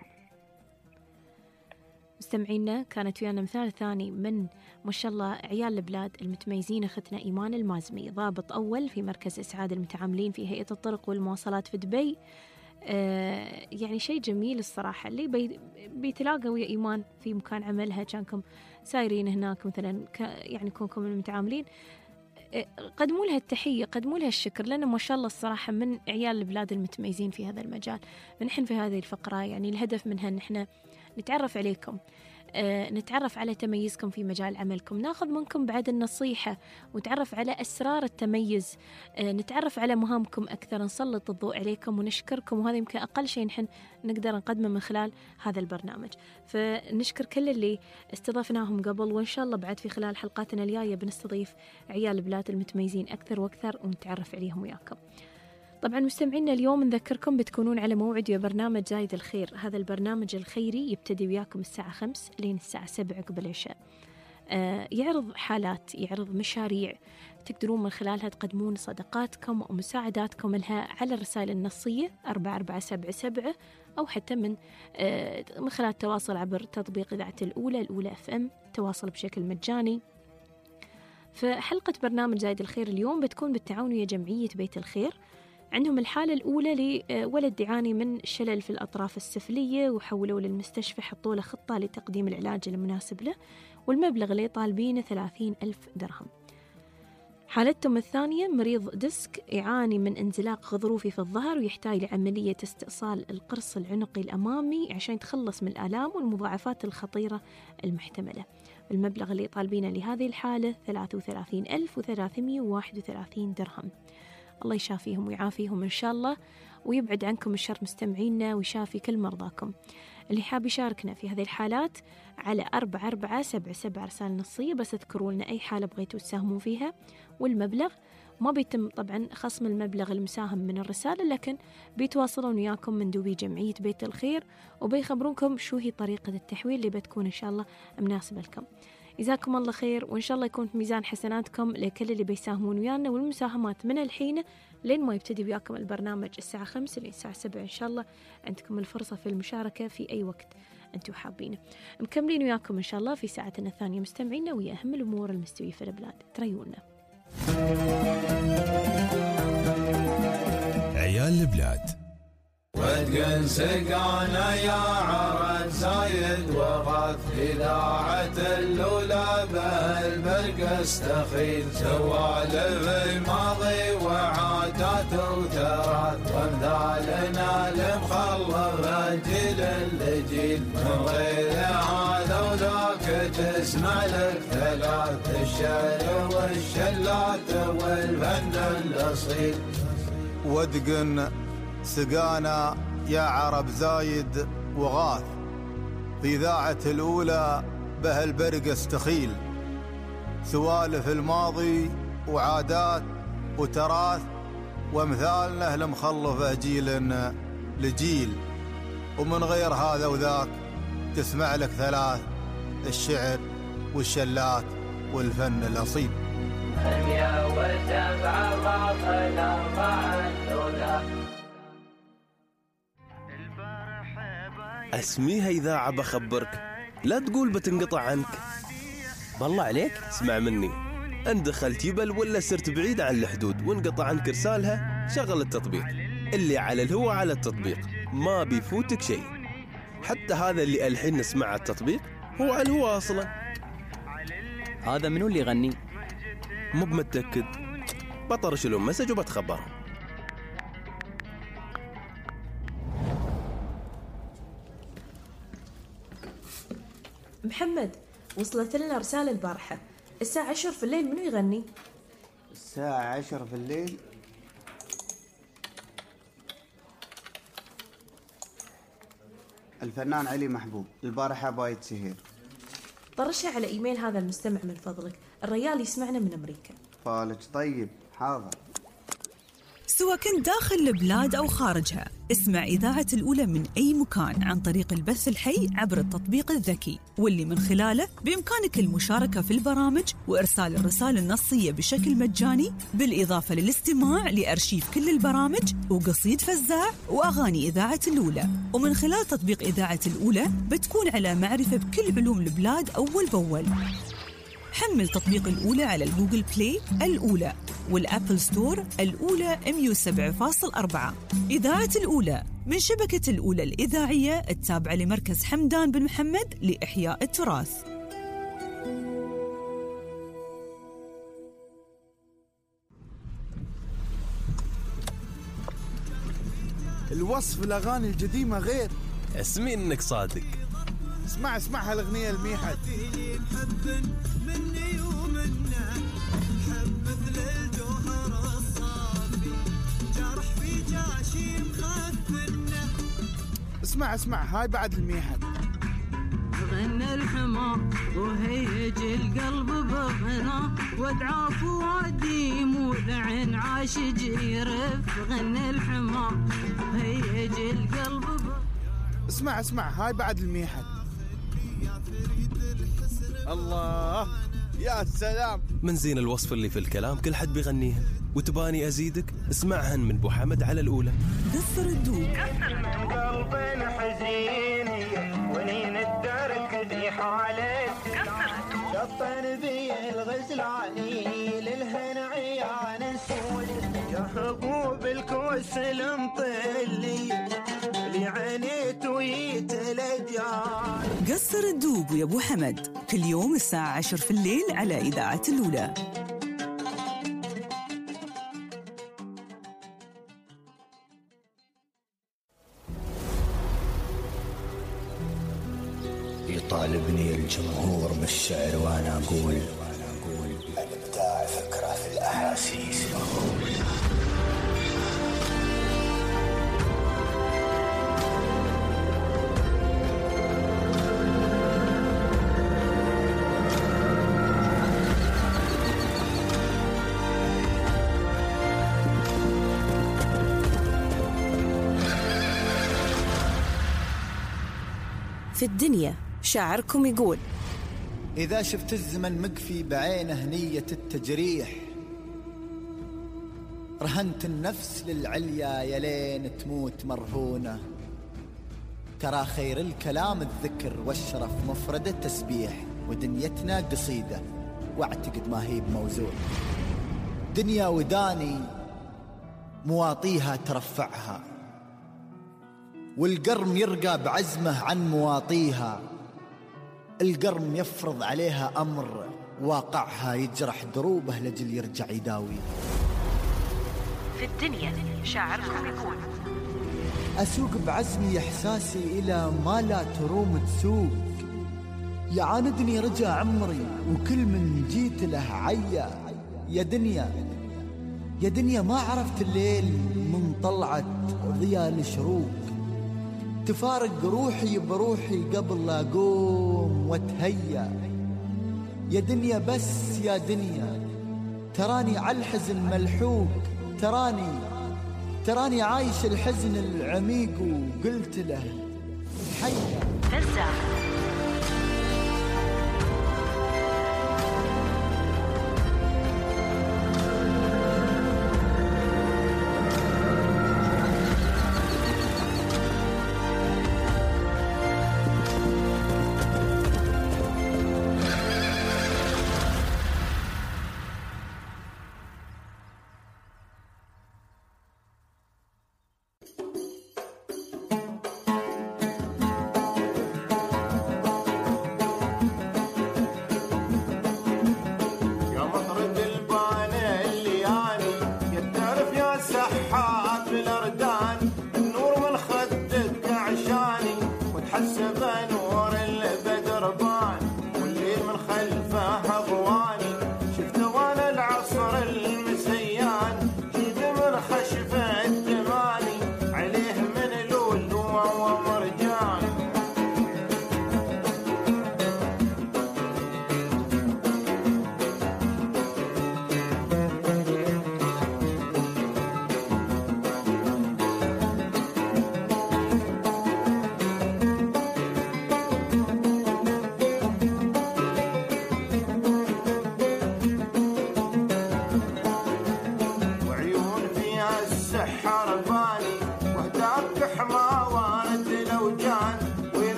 مستمعينا، كانت ويانا مثال ثاني من ما شاء الله عيال البلاد المتميزين، أختنا إيمان المازمي، ضابط أول في مركز إسعاد المتعاملين في هيئة الطرق والمواصلات في دبي. آه يعني شيء جميل الصراحة اللي بي بيتلاقى ويا إيمان في مكان عملها، كانكم سايرين هناك مثلا، يعني كونكم المتعاملين قدموا لها التحية، قدموا لها الشكر، لأن ما شاء الله الصراحة من عيال البلاد المتميزين في هذا المجال. نحن في هذه الفقرة يعني الهدف منها أن احنا نتعرف عليكم، آه، نتعرف على تميزكم في مجال عملكم، ناخذ منكم بعد النصيحة ونتعرف على أسرار التميز، آه، نتعرف على مهامكم أكثر، نسلط الضوء عليكم ونشكركم. وهذا يمكن أقل شيء نحن نقدر نقدمه من خلال هذا البرنامج. فنشكر كل اللي استضفناهم قبل، وإن شاء الله بعد في خلال حلقاتنا الجاية بنستضيف عيال البلاد المتميزين أكثر وأكثر ونتعرف عليهم وياكم. طبعا مستمعينا اليوم نذكركم بتكونون على موعد ويا برنامج زايد الخير. هذا البرنامج الخيري يبتدي وياكم الساعة خمس لين الساعة سبعة قبل العشاء. آه يعرض حالات، يعرض مشاريع تقدرون من خلالها تقدمون صدقاتكم ومساعداتكم لها على الرسائل النصية أربعة أربعة سبعة سبعة، أو حتى من آه من خلال التواصل عبر تطبيق إذاعة الأولى الأولى أف أم، تواصل بشكل مجاني. فحلقة برنامج زايد الخير اليوم بتكون بالتعاون ويا جمعية بيت الخير. عندهم الحالة الأولى لولد يعاني من شلل في الأطراف السفلية، وحولوا للمستشفى، حطوا له خطة لتقديم العلاج المناسب له، والمبلغ اللي طالبينه ثلاثين ألف درهم. حالتهم الثانية مريض ديسك يعاني من انزلاق غضروفي في الظهر، ويحتاج لعملية استئصال القرص العنقي الأمامي عشان يتخلص من الآلام والمضاعفات الخطيرة المحتملة. المبلغ اللي طالبينه لهذه الحالة ثلاثة وثلاثين ألف وثلاثمائة وواحد وثلاثين درهم. الله يشافيهم ويعافيهم إن شاء الله، ويبعد عنكم الشر مستمعينا، ويشافي كل مرضاكم. اللي حاب يشاركنا في هذه الحالات على أربعة أربعة سبعة سبعة رسالة نصية، بس اذكروا لنا أي حالة بغيتوا تساهموا فيها، والمبلغ ما بيتم طبعا خصم المبلغ المساهم من الرسالة، لكن بيتواصلون وياكم مندوبي جمعية بيت الخير وبيخبرونكم شو هي طريقة التحويل اللي بتكون إن شاء الله مناسبة لكم. جزاكم الله خير، وإن شاء الله يكون في ميزان حسناتكم لكل اللي بيساهمون ويانا، والمساهمات من الحين لين ما يبتدي وياكم البرنامج الساعة خمسة للساعة سبعة إن شاء الله. عندكم الفرصة في المشاركة في أي وقت أنتم حابين. مكملين وياكم إن شاء الله في ساعتنا الثانية مستمعينا ويا أهم الأمور المستوية في البلاد. تريونا عيال البلاد. وتقن سقانا يا عرد زايد وغاث، إذاعة الأولى بالبرق استخيل، سوالف الماضي وعادات وتراث، وامثالنا المخلف جيل لجيل، من غير هذا وذاك تسمع لك ثلاث، الشعر والشلات والفن الأصيل. ودقن سقانا يا عرب زايد وغاث، في إذاعة الأولى به البرق استخيل، سوالف الماضي وعادات وتراث، وامثالنا المخلفة جيل لجيل، ومن غير هذا وذاك تسمع لك ثلاث، الشعر والشلات والفن الأصيل. ثمانية وسبعة باطل أربعة الأولى. اسميها إذاعة بخبرك، لا تقول بتنقطع عنك. بالله عليك اسمع مني، ان دخلت يبل ولا سرت بعيد عن الحدود وانقطع عنك رسالها، شغل التطبيق. اللي على الهوا على التطبيق، ما بيفوتك شيء. حتى هذا اللي الحين نسمع التطبيق هو على الهوا اصلا. هذا منو اللي يغني؟ مو بمتأكد، بطرش لهم مسج وبتخبرهم. محمد، وصلت لنا رسالة البارحة الساعة عشر في الليل، منو يغني؟ الساعة عشر في الليل؟ الفنان علي محبوب، البارحة بايت سهير. طرشها على إيميل هذا المستمع من فضلك، الريال يسمعنا من أمريكا. فالك طيب، حاضر. سواء كنت داخل البلاد أو خارجها، اسمع إذاعة الأولى من أي مكان عن طريق البث الحي عبر التطبيق الذكي، واللي من خلاله بإمكانك المشاركة في البرامج وإرسال الرسائل النصية بشكل مجاني، بالإضافة للاستماع لأرشيف كل البرامج وقصيد فزاع وأغاني إذاعة الأولى. ومن خلال تطبيق إذاعة الأولى بتكون على معرفة بكل علوم البلاد أول بأول. حمل تطبيق الأولى على الجوجل بلاي الأولى والأبل ستور الأولى مية وسبعة فاصلة أربعة. إذاعة الأولى من شبكة الأولى الإذاعية التابعة لمركز حمدان بن محمد لإحياء التراث. الوصف الأغاني القديمة غير. اسمي إنك صادق. اسمع اسمع هالأغنية الميحد. اسمع اسمع هاي بعد الميحد. غنى الحمار وهيج القلب بغنى وادعى فؤادي مولع عاشق يرف. غنى الحمار وهيج القلب بغنى. اسمع اسمع هاي بعد الميحد. الله يا سلام. من زين الوصف اللي في الكلام كل حد بيغنيهن، وتباني أزيدك اسمعهن من بو حمد على الأولى. قصر الدوب. قلبي حزين ونين الدرك ذي حالتي. شطن بي الغزلاني للهن عيان نسول. يا حبوب الكوس المطلي اللي عانيت ويتلجان. قصر الدوب يا ابو حمد كل يوم الساعة عشر في الليل على إذاعة الأولى. يطالبني الجمهور بالشعر وانا اقول الابداع فكره في الاحاسيس مهول. في الدنيا شاعركم يقول: إذا شفت الزمن مقفي بعينه نية التجريح، رهنت النفس للعليا يلين تموت مرهونة. ترى خير الكلام الذكر والشرف مفردة تسبيح، ودنيتنا قصيدة واعتقد ما هي بموزون. دنيا وداني مواطيها ترفعها، والقرم يرقى بعزمه عن مواطيها. القرم يفرض عليها أمر واقعها يجرح دروبه لجل يرجع يداوي. في الدنيا شاعركم يقول: أسوق بعزمي إحساسي إلى ما لا تروم تسوق. يعاندني رجع عمري وكل من جيت له عيا. يا دنيا يا دنيا ما عرفت الليل من طلعت ضياء الشروق. تفارق روحي بروحي قبل لا أقوم واتهيأ. يا دنيا بس يا دنيا تراني على الحزن ملحوق. تراني تراني عايش الحزن العميق وقلت له حيا.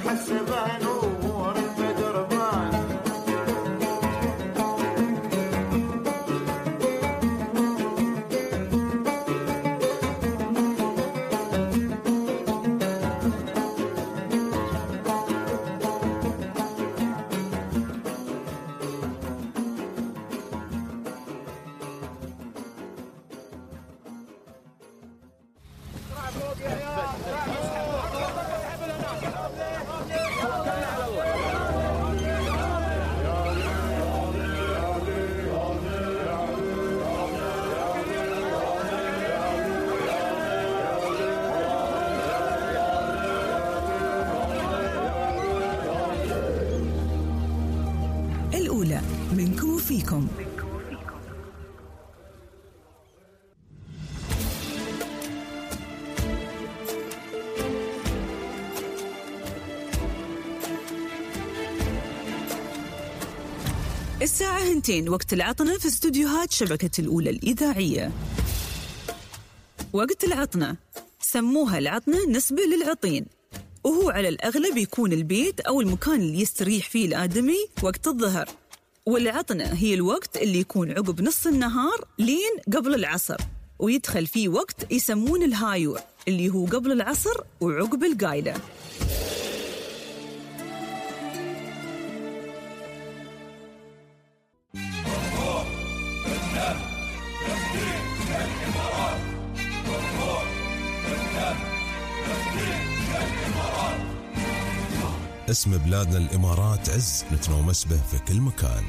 حسبان ورب دربان. الأولى منكم وفيكم. الساعة هنتين وقت العطنة في استوديوهات شبكة الأولى الإذاعية. وقت العطنة سموها العطنة نسبة للعطين، وهو على الأغلب يكون البيت أو المكان اللي يستريح فيه الآدمي وقت الظهر. والعطنة هي الوقت اللي يكون عقب نص النهار لين قبل العصر، ويدخل فيه وقت يسمون الهايور اللي هو قبل العصر وعقب القايلة. اسم بلادنا الإمارات عز نتنومس به في كل مكان.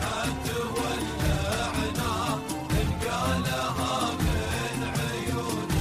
لها من عيون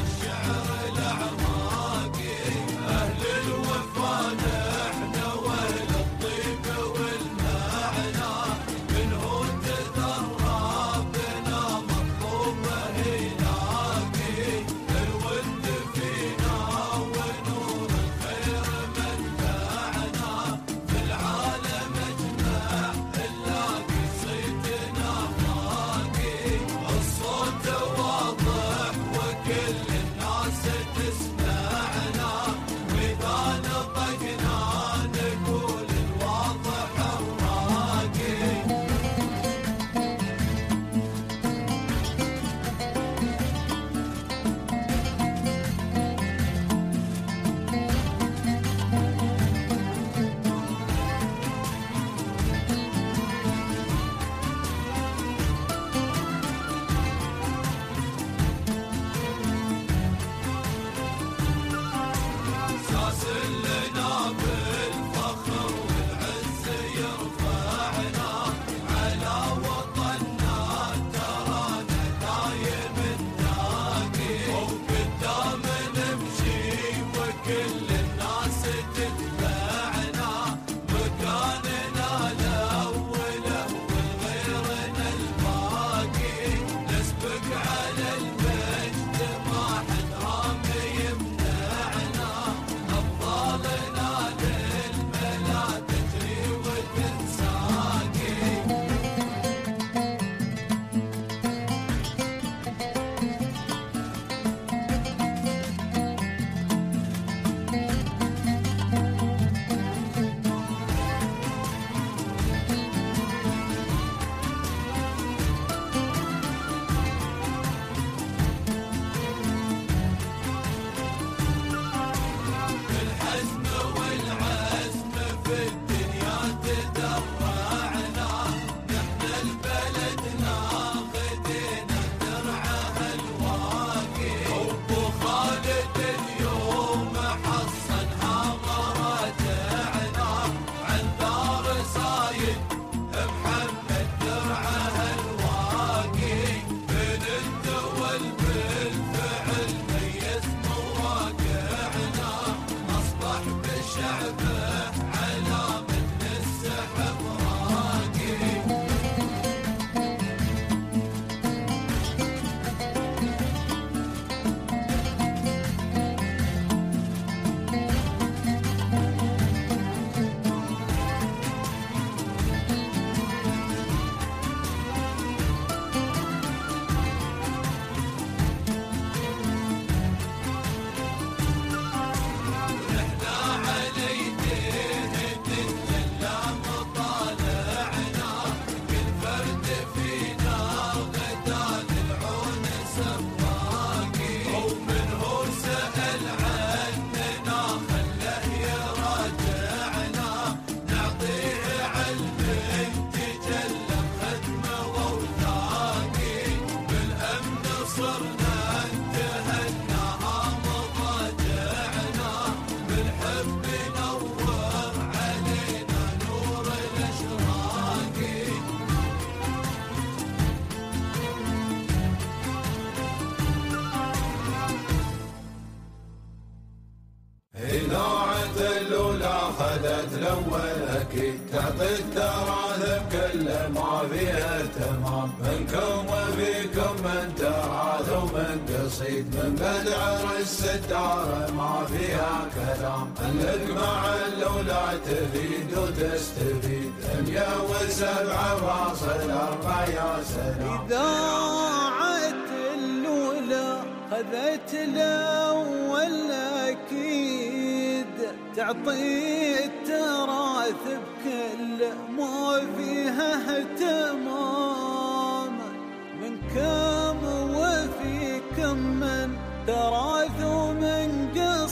تراث بكل ما فيها تمام، منكم وفيكم من تراث ومن قصيد، من بدعر الستار ما فيها كلام، اللك مع الأولى تفيد وتستفيد، ثمانية وسبعة فاصل أربعة يا سلام. إذاعة الأولى خذت الأول أكيد، تعطي التراث بكل ما فيها اهتمام، من كم وفيكم من تراث ومن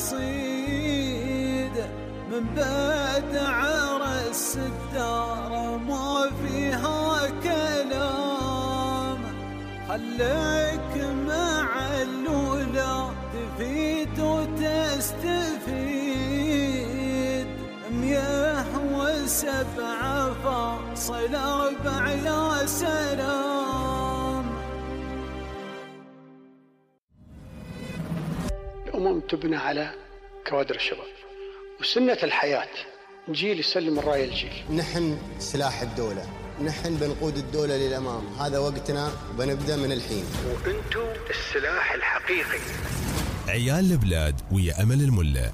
قصيد، من بدعر الستار ما فيها كلام، خليك مع الأولى تفيد وتستفيد، مية وسبعة فاصل أربعة يا سلام. الأمم تبنى على كوادر الشباب، وسنة الحياة جيل يسلم الراية الجيل. نحن سلاح الدولة، نحن بنقود الدولة للأمام، هذا وقتنا وبنبدأ من الحين. وأنتم السلاح الحقيقي. عيال البلاد ويا أمل الملا.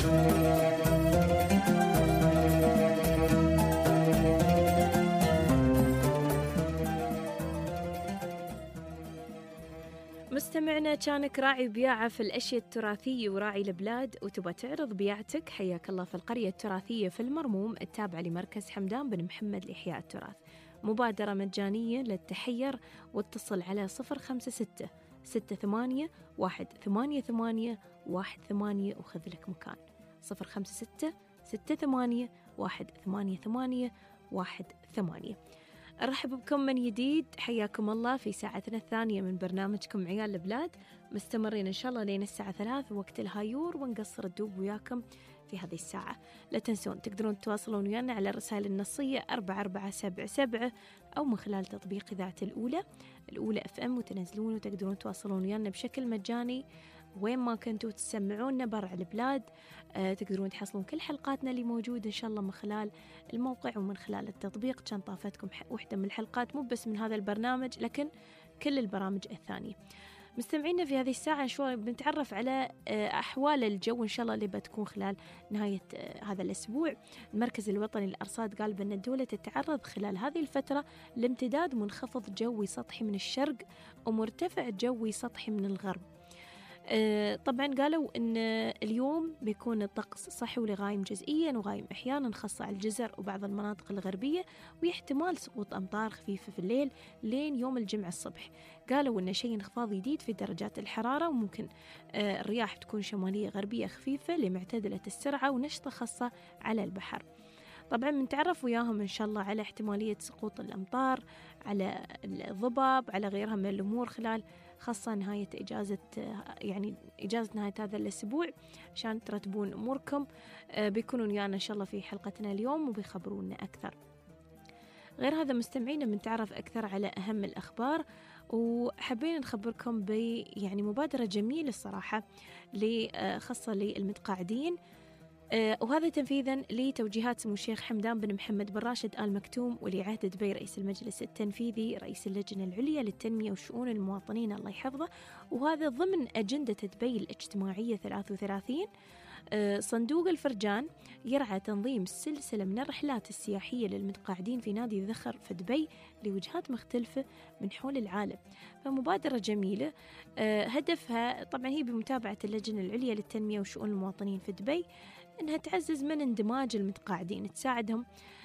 مستمعنا كانك راعي بياعة في الأشياء التراثية وراعي البلاد وتبى تعرض بياعتك، حياك الله في القرية التراثية في المرموم التابعة لمركز حمدان بن محمد لإحياء التراث. مبادرة مجانية للتحير، واتصل على صفر خمسة ستة ستة ثمانية واحد ثمانية ثمانية واحد ثمانية وخذ لك مكان. صفر خمسة ستة ستة ثمانية واحد ثمانية ثمانية واحد ثمانية. أرحب بكم من جديد، حياكم الله في ساعتنا الثانية من برنامجكم عيال البلاد، مستمرين إن شاء الله لين الساعة ثلاث وقت الهايور، ونقصر الدوب وياكم في هذه الساعة. لا تنسون تقدرون تتواصلون ويانا على الرسائل النصية أربعة أربعة سبعة سبعة أو من خلال تطبيق إذاعة الأولى الأولى أف أم، وتنزلون وتقدرون تواصلون ويانا بشكل مجاني وين ما كنتوا تسمعونا برا البلاد. آه تقدرون تحصلون كل حلقاتنا اللي موجودة إن شاء الله من خلال الموقع ومن خلال التطبيق. كان طافتكم واحدة من الحلقات مو بس من هذا البرنامج لكن كل البرامج الثانية. مستمعينا في هذه الساعة شوي بنتعرف على أحوال الجو إن شاء الله اللي بتكون خلال نهاية هذا الأسبوع. المركز الوطني للأرصاد قال بأن الدولة تتعرض خلال هذه الفترة لامتداد منخفض جوي سطحي من الشرق ومرتفع جوي سطحي من الغرب. طبعا قالوا أن اليوم بيكون الطقس صحو لغايم جزئيا وغايم أحيانا خاصة على الجزر وبعض المناطق الغربية، واحتمال سقوط أمطار خفيفة في الليل لين يوم الجمعة الصبح. قالوا أن شيء انخفاض جديد في درجات الحرارة، وممكن الرياح تكون شمالية غربية خفيفة لمعتدلة السرعة ونشطة خاصة على البحر. طبعا بنتعرف وياهم إن شاء الله على احتمالية سقوط الأمطار، على الضباب، على غيرها من الأمور خلال خاصة نهاية إجازة يعني إجازة نهاية هذا الأسبوع، عشان ترتبون أموركم. بيكونوا ويانا إن شاء الله في حلقتنا اليوم وبيخبرونا أكثر. غير هذا مستمعينا بنتعرف أكثر على أهم الأخبار، وحابين نخبركم ب يعني مبادرة جميلة الصراحة خاصة للمتقاعدين، آه وهذا تنفيذا لتوجيهات سمو الشيخ حمدان بن محمد بن راشد آل مكتوم ولي عهد دبي رئيس المجلس التنفيذي رئيس اللجنة العليا للتنمية وشؤون المواطنين الله يحفظه. وهذا ضمن أجندة دبي الاجتماعية ثلاثة وثلاثين. آه صندوق الفرجان يرعى تنظيم سلسلة من الرحلات السياحية للمتقاعدين في نادي ذخر في دبي لوجهات مختلفة من حول العالم. فمبادرة جميلة آه هدفها طبعا هي بمتابعة اللجنة العليا للتنمية وشؤون المواطنين في دبي، أنها تعزز من اندماج المتقاعدين، تساعدهم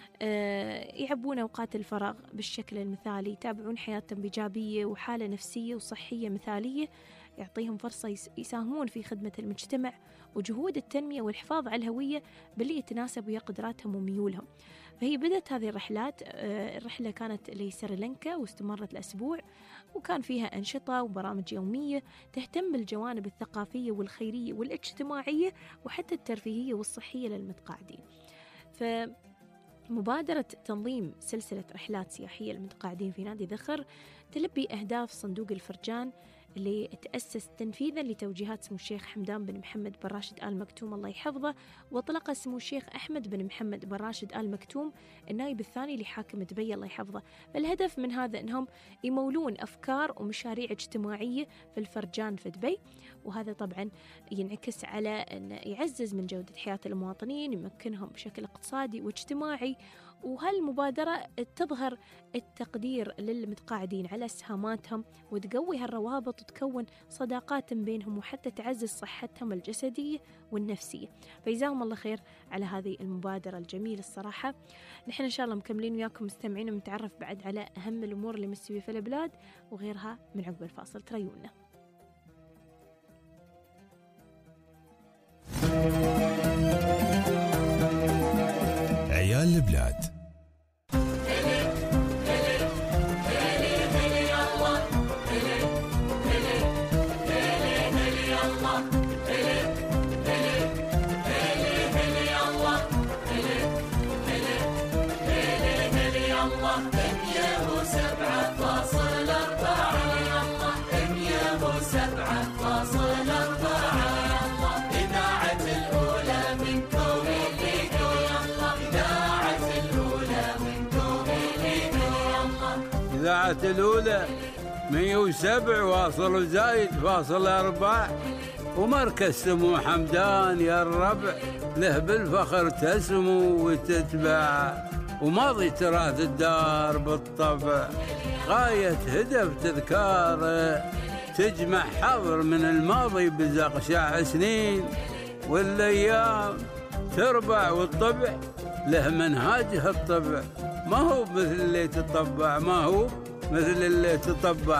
يعبون أوقات الفراغ بالشكل المثالي، يتابعون حياتهم بإيجابية وحالة نفسية وصحية مثالية، يعطيهم فرصة يساهمون في خدمة المجتمع وجهود التنمية والحفاظ على الهوية باللي يتناسب ويا قدراتهم وميولهم. فهي بدأت هذه الرحلات، الرحلة كانت لسريلانكا واستمرت الأسبوع، وكان فيها أنشطة وبرامج يومية تهتم بالجوانب الثقافية والخيرية والاجتماعية وحتى الترفيهية والصحية للمتقاعدين. فمبادرة تنظيم سلسلة رحلات سياحية للمتقاعدين في نادي ذخر تلبي أهداف صندوق الفرجان اللي تأسس تنفيذا لتوجيهات سمو الشيخ حمدان بن محمد بن راشد آل مكتوم الله يحفظه، وأطلق سمو الشيخ أحمد بن محمد بن راشد آل مكتوم النائب الثاني لحاكم دبي الله يحفظه. فالهدف من هذا أنهم يمولون أفكار ومشاريع اجتماعية في الفرجان في دبي، وهذا طبعا ينعكس على أن يعزز من جودة حياة المواطنين، يمكنهم بشكل اقتصادي واجتماعي. وهالمبادرة تظهر التقدير للمتقاعدين على سهاماتهم، وتقوي هالروابط وتكون صداقات بينهم، وحتى تعزز صحتهم الجسدية والنفسية. فجزاهم الله خير على هذه المبادرة الجميلة الصراحة. نحن إن شاء الله مكملين وياكم مستمعين، ونتعرف بعد على أهم الأمور اللي مستوية في البلاد وغيرها من عقب الفاصل. تريونا عيال البلاد. إذاعة الأولى مية وسبعة واصل زايد فاصل أربع، ومركز سمو حمدان يا الربع له بالفخر تسمو وتتبع، وماضي تراث الدار بالطبع غاية هدف تذكاره، تجمع حظر من الماضي بزقشع سنين، والأيام تربع والطبع له منهاجه الطبع، ما هو مثل اللي تطبع، ما هو مثل اللي تطبع.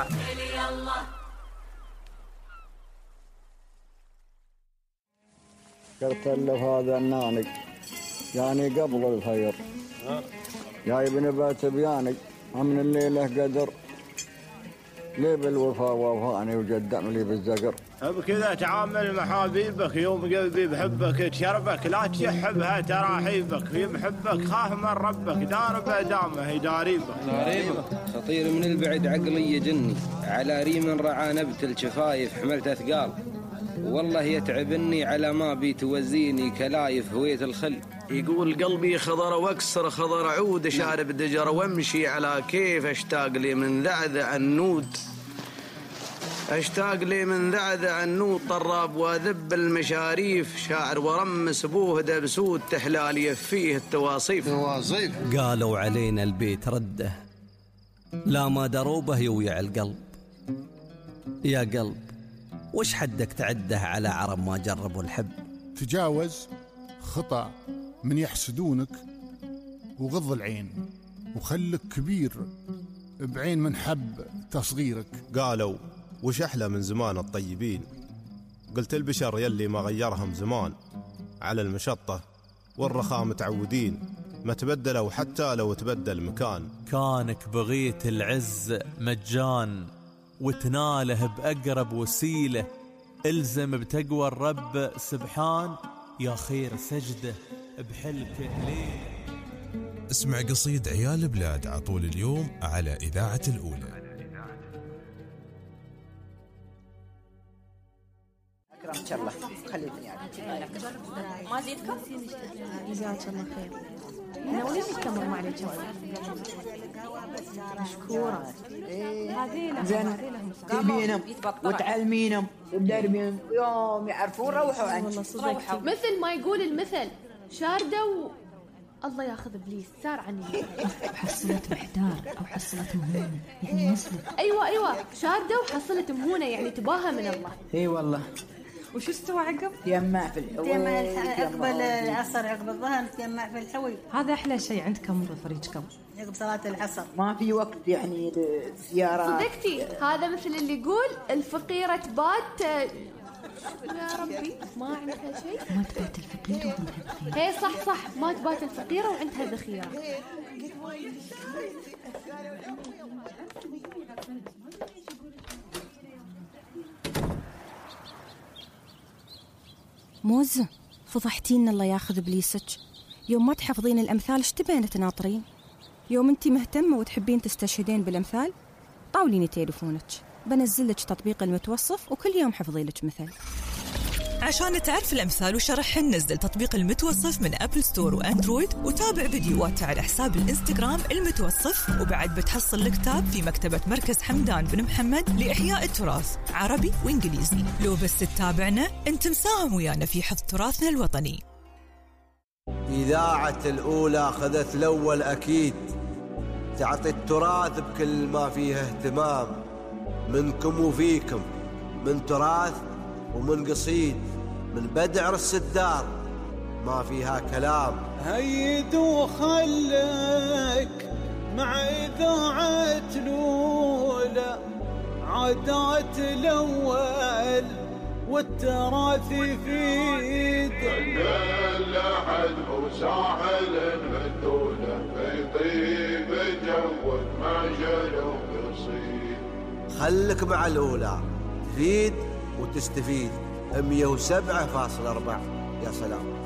قلت له هذا الناني يعني قبل الخير يا ابن بات بياني من الليلة قدر لي بالوفا وفاني وجدني لي بالزقر. بكذا تعامل مع حبيبك، يوم قلبي بحبك تشربك، لا تشحبها تراحيبك، في محبك خاف من ربك، دار دامه يداريبك. داريبك خطير من البعد عقلي يجني، على ريم رعى نبت الشفايف حملت اثقال، والله يتعبني على ما بيتوزيني كلايف هوية الخل. يقول قلبي خضر واكسر خضر عود، شارب دجر وامشي على كيف، اشتاق لي من ذعذع عنود، اشتاق لي من ذعذع عنود، طراب واذب المشاريف، شاعر ورمس بوه دبسود، تحلال يفيه التواصيف. تواصيف قالوا علينا البيت رده، لا ما دروبه يويع القلب. يا قلب وش حدك تعده على عرب ما جربوا الحب؟ تجاوز خطأ من يحسدونك وغض العين، وخلك كبير بعين من حب تصغيرك. قالوا وش أحلى من زمان الطيبين، قلت البشر يلي ما غيرهم زمان، على المشطة والرخاء متعودين، ما تبدلوا حتى لو تبدل مكان. كانك بغيت العز مجان، وتناله بأقرب وسيلة، الزم بتقوى الرب سبحان، يا خير سجده بحلكه ليلة. اسمع قصيد عيال البلاد عطول اليوم على إذاعة الأولى. أكرمك الله، خليتني ما زيدكم؟ جزاك الله خير. ناولين التمر مع الجوال. مشكورة. زين تبينهم وتعلمينهم وتدربينهم، يوم يعرفون روحوا عنك. روحوا مثل ما يقول المثل، شاردة و... الله ياخذ ابليس سار عني. حصلت محتار او حصلت مهونة يعني مسلم. ايوه ايوه شاردة وحصلت مهونة يعني تباهى من الله. اي والله. وش استوى عقب؟ تجمع في الحوي، تجمع عقب العصر عقب الظهر تجمع في الحوي. هذا احلى شيء عندكم بفريقكم عقب صلاة العصر، ما في وقت يعني زيارات. صدقتي هذا مثل اللي يقول الفقيرة تبات يا ربي ما عندها شيء. ما تبات الفقيرة وعندها ذخيرة. هي صح صح ما تبات الفقيرة وعندها ذخيرة. موز فضحتينا الله ياخذ بليسك، يوم ما تحفظين الأمثال ايش تبين تناطرين؟ يوم انتي مهتمة وتحبين تستشهدين بالأمثال طاوليني تليفونك. بنزل لك تطبيق المتوصف وكل يوم حفظي لك مثل. عشان تعرف الأمثال وشرحهن نزل تطبيق المتوصف من أبل ستور وأندرويد وتابع فيديوهات على حساب الإنستغرام المتوصف. وبعد بتحصل الكتاب في مكتبة مركز حمدان بن محمد لإحياء التراث عربي وإنجليزي. لو بس تتابعنا أنت مساهم ويانا في حفظ تراثنا الوطني. إذاعة الأولى أخذت الأول أكيد، تعطي التراث بكل ما فيه اهتمام، منكم وفيكم، من تراث ومن قصيد، من بدع رس الدار ما فيها كلام. هيد وخلك مع إذاعة الأولى، عادات الأول والتراث يفيد. كل أحد وساحل مدولة يطيب جوك مع شلوك قصيد. خلك مع الأولى تفيد وتستفيد. مية وسبعة فاصلة أربعة. يا سلام.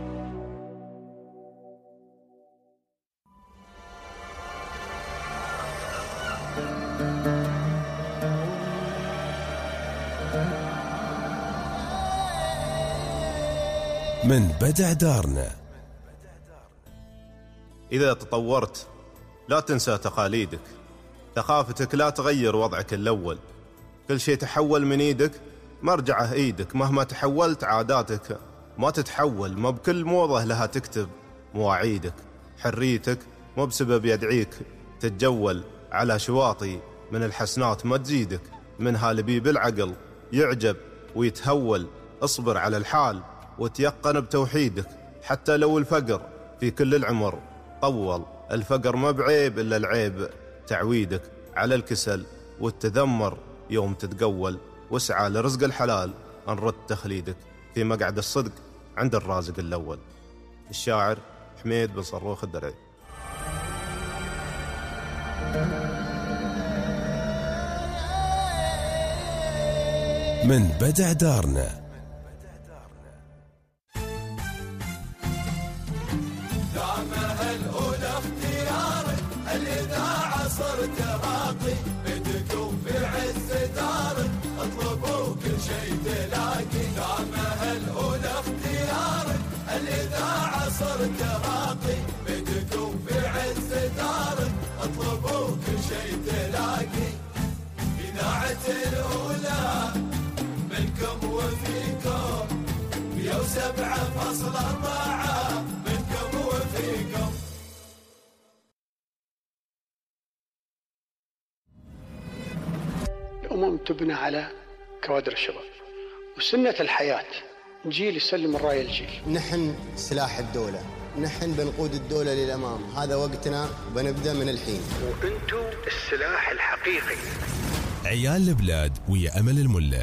من بدع دارنا. إذا تطورت لا تنسى تقاليدك، ثقافتك لا تغير وضعك الأول. كل شيء تحول من إيدك مرجعه إيدك. مهما تحولت عاداتك ما تتحول. ما بكل موضة لها تكتب مواعيدك. حريتك مو بسبب يدعيك تتجول على شواطئ من الحسنات ما تزيدك. منها لبي بالعقل يعجب ويتهول. اصبر على الحال وتيقن بتوحيدك. حتى لو الفقر في كل العمر طول، الفقر ما بعيب إلا العيب تعويدك. على الكسل والتذمر يوم تتقول، واسعى لرزق الحلال انرد تخليدك. في مقعد الصدق عند الرازق الأول. الشاعر حميد بن صروخ الدرعي. من بدع دارنا. دامها الأولى اختيارك، الإذاعة صرت راقي، بدكم في عز دارك، اطلبوا كل شيء تلاقي. دامها الأولى اختيارك، الإذاعة صرت راقي، بدكم في عز دارك، اطلبوا كل شيء تلاقي. إذاعة الأولى منكم وفيكم، مية وسبعة فاصلة أربعة منكم وفيكم. الأمم تبنى على كوادر الشباب، وسنة الحياة جيل يسلم الراية الجيل. نحن سلاح الدولة، نحن بنقود الدولة للأمام. هذا وقتنا وبنبدأ من الحين. وأنتم السلاح الحقيقي. عيال البلاد ويا أمل الملا.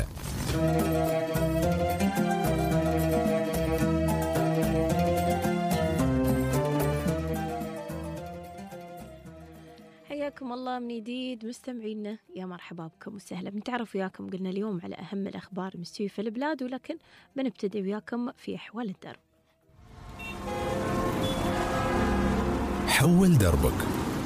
حياكم الله من جديد مستمعينا، يا مرحبا بكم وسهلا. بنتعرف وياكم قلنا اليوم على أهم الأخبار المستوية في البلاد، ولكن بنبتدي وياكم في أحوال الدرب. حول دربك.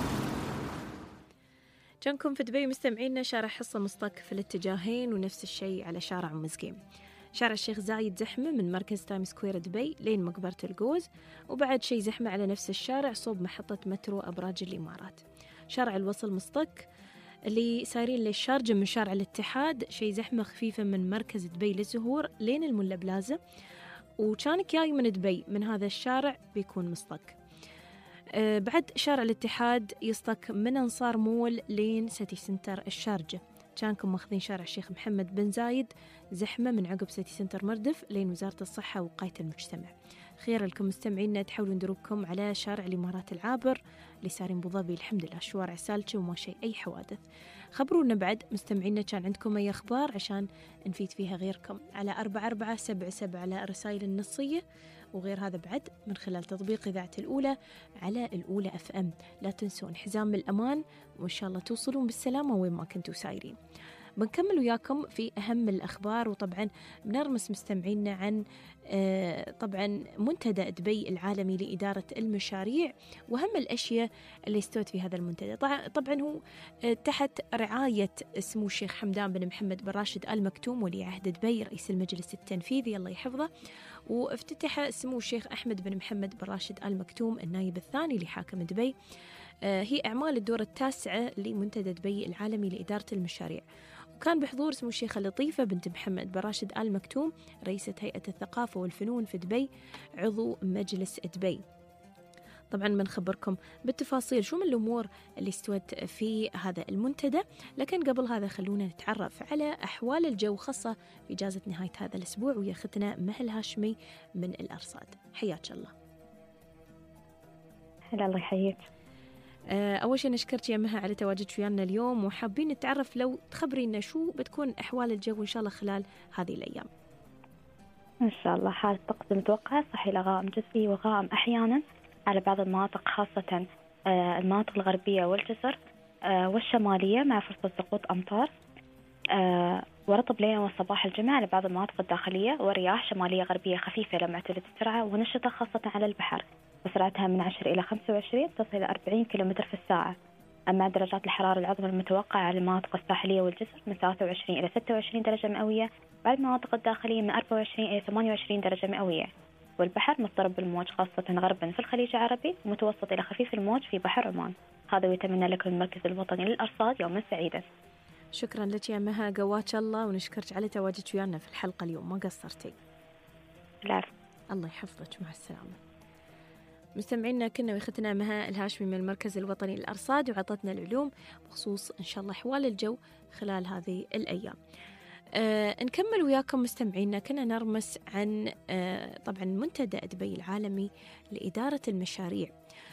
كانكم في دبي مستمعينا، شارع حصة مصطك في الاتجاهين، ونفس الشيء على شارع أم مسقيم. شارع الشيخ زايد زحمة من مركز تايم سكوير دبي لين مقبرة الجوز، وبعد شيء زحمة على نفس الشارع صوب محطة مترو أبراج الإمارات. شارع الوصل مصطك اللي سايرين للشارجة من شارع الاتحاد شيء زحمة خفيفة من مركز دبي للزهور لين الملا بلازا، وكانك جاي من دبي من هذا الشارع بيكون مصطك. أه بعد شارع الاتحاد يصطك من أنصار مول لين سيتي سنتر الشارجة. كانكم ماخذين شارع الشيخ محمد بن زايد زحمة من عقب سيتي سنتر مردف لين وزارة الصحة ووقاية المجتمع. خير لكم مستمعينا تحاولون دروبكم على شارع الإمارات العابر اللي سارين بوظبي، الحمد لله شوارع سالكة وما شيء أي حوادث. خبرونا بعد مستمعينا كان عندكم أي أخبار عشان نفيد فيها غيركم على أربعة أربعة سبعة سبعة على الرسائل النصية، وغير هذا بعد من خلال تطبيق إذاعة الأولى على الأولى أف أم. لا تنسون حزام الأمان، وإن شاء الله توصلون بالسلامة وين ما كنتوا سايرين. بنكمل وياكم في أهم الأخبار، وطبعا بنرمس مستمعينا عن طبعا منتدى دبي العالمي لإدارة المشاريع وأهم الأشياء اللي استوت في هذا المنتدى. طبعا هو تحت رعاية سمو الشيخ حمدان بن محمد بن راشد آل مكتوم ولي عهد دبي رئيس المجلس التنفيذي الله يحفظه، وافتتح سمو الشيخ أحمد بن محمد بن راشد آل مكتوم النائب الثاني لحاكم دبي. هي أعمال الدورة التاسعة لمنتدى دبي العالمي لإدارة المشاريع، وكان بحضور سمو الشيخة لطيفة بنت محمد بن راشد آل مكتوم رئيسة هيئة الثقافة والفنون في دبي عضو مجلس دبي. طبعا بنخبركم بالتفاصيل شو من الأمور اللي استوت في هذا المنتدى، لكن قبل هذا خلونا نتعرف على أحوال الجو خاصة في إجازة نهاية هذا الأسبوع ويا أختنا مها الهاشمي من الأرصاد. حياك الله. هلا الله يحييك. أول شيء نشكرك يا مها على تواجدك ويانا اليوم، وحابين نتعرف لو تخبرينا شو بتكون أحوال الجو إن شاء الله خلال هذه الأيام. إن شاء الله حالة الطقس المتوقعة صحي لغائم جزئي وغائم أحيانا على بعض المناطق خاصة المناطق الغربية والجزر والشمالية مع فرصة سقوط أمطار، ورطب ليلا والصباح الجمعة على بعض المناطق الداخلية، ورياح شمالية غربية خفيفة لا معتدلة السرعة ونشطة خاصة على البحر وسرعتها من عشرة إلى خمسة وعشرين تصل إلى أربعين كيلومتر في الساعة. أما درجات الحرارة العظمى المتوقعة على المناطق الساحلية والجزر من ثلاثة وعشرين إلى ستة وعشرين درجة مئوية، بعد المناطق الداخلية من أربعة وعشرين إلى ثمانية وعشرين درجة مئوية، والبحر مضطرب بالموج خاصة غربا في الخليج العربي ومتوسط إلى خفيف الموج في بحر عمان. هذا ويتمنى لكم المركز الوطني للأرصاد يوما سعيدا. شكرا لك يا مها، قواك الله، ونشكرك على تواجدك ويانا في الحلقة اليوم، ما قصرتي. لا الله يحفظك، مع السلامة. مستمعينا كنا ويختنا مها الهاشمي من المركز الوطني للأرصاد وعطتنا العلوم بخصوص إن شاء الله أحوال الجو خلال هذه الأيام. آه نكمل وياكم مستمعينا، كنا نرمس عن آه طبعا منتدى دبي العالمي لإدارة المشاريع.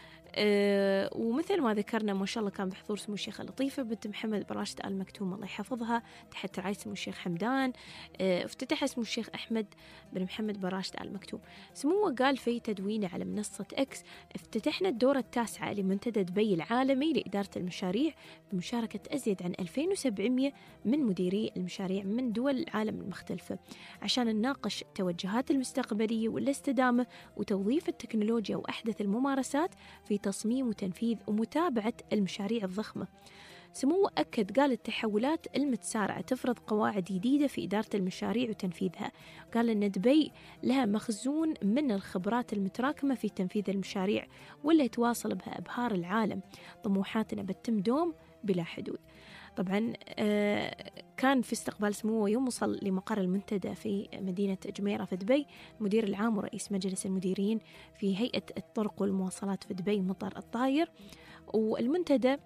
أه ومثل ما ذكرنا ما شاء الله كان بحضور سمو الشيخة لطيفة بنت محمد بن راشد آل مكتوم الله يحفظها تحت رعاية سمو الشيخ حمدان. أه افتتح سمو الشيخ أحمد بن محمد بن راشد آل مكتوم. سموه قال في تدوينه على منصة إكس: افتتحنا الدورة التاسعة لمنتدى دبي العالمي لإدارة المشاريع بمشاركة أزيد عن ألفين وسبعمئة من مديري المشاريع من دول العالم المختلفة عشان نناقش التوجهات المستقبلية والاستدامة وتوظيف التكنولوجيا وأحدث الممارسات في تصميم وتنفيذ ومتابعة المشاريع الضخمة. سموه أكد قال التحولات المتسارعة تفرض قواعد جديدة في إدارة المشاريع وتنفيذها. قال أن دبي لها مخزون من الخبرات المتراكمة في تنفيذ المشاريع واللي يتواصل بها أبهار العالم. طموحاتنا بتتم دوم بلا حدود. طبعا كان في استقبال سموه يوم وصل لمقر المنتدى في مدينة جميرة في دبي المدير العام ورئيس مجلس المديرين في هيئة الطرق والمواصلات في دبي مطر الطاير. والمنتدى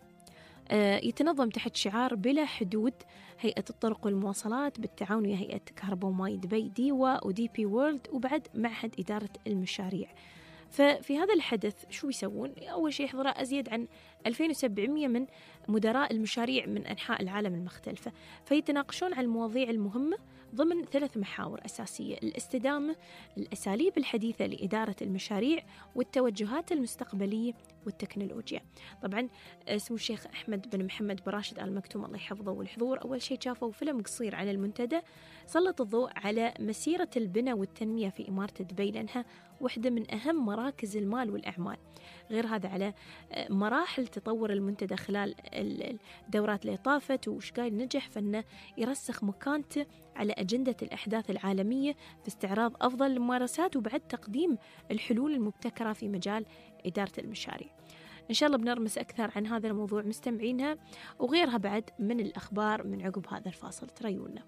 يتنظم تحت شعار بلا حدود هيئة الطرق والمواصلات بالتعاون ويا هيئة كهرباء وماي دبي ديوا ودي بي وورلد وبعد معهد إدارة المشاريع. ففي هذا الحدث شو يسوون؟ أول شيء يحضر أزيد عن ألفين وسبعمئة من مدراء المشاريع من أنحاء العالم المختلفة، فيتناقشون عن المواضيع المهمة ضمن ثلاث محاور أساسية: الاستدامة، الأساليب الحديثة لإدارة المشاريع، والتوجهات المستقبلية والتكنولوجيا. طبعا سمو الشيخ أحمد بن محمد بن راشد آل مكتوم الله يحفظه والحضور أول شيء شافوا فيلم قصير عن المنتدى سلط الضوء على مسيرة البناء والتنمية في إمارة دبي لأنها واحدة من أهم مراكز المال والأعمال. غير هذا على مراحل تطور المنتدى خلال الدورات اللي طافت وش قايل نجح فإنه يرسخ مكانته على أجندة الأحداث العالمية في استعراض أفضل الممارسات وبعد تقديم الحلول المبتكرة في مجال إدارة المشاريع. إن شاء الله بنرمس أكثر عن هذا الموضوع مستمعينها وغيرها بعد من الأخبار من عقب هذا الفاصل. تريونا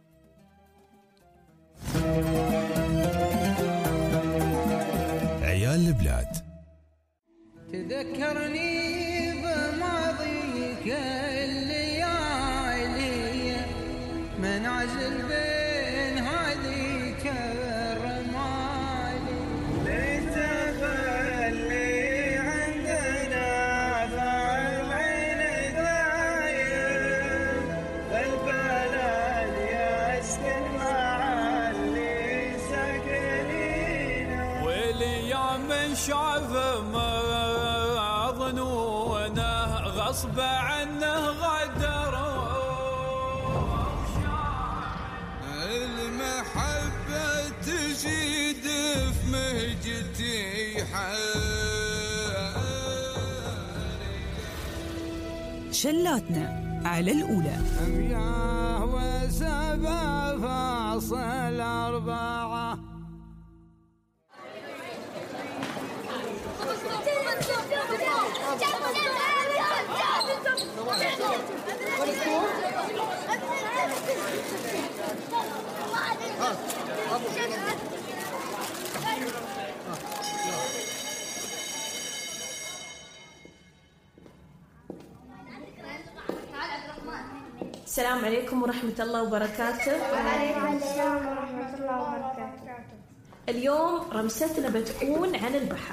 عيال البلاد. تذكرني بماضيك الليالي منعزل بين هذيك الرمالي ليس خلي عندنا فعل عين دايم فالبلد يسكن مع اللي ساكنين واليوم شاف ما ظنونه غصب عنه غدروا شلاتنا على الأولى. مياه وسبع فاصل أربعة. السلام عليكم ورحمة الله وبركاته. وعليكم السلام ورحمة الله وبركاته. اليوم رمستنا بتكون عن البحر.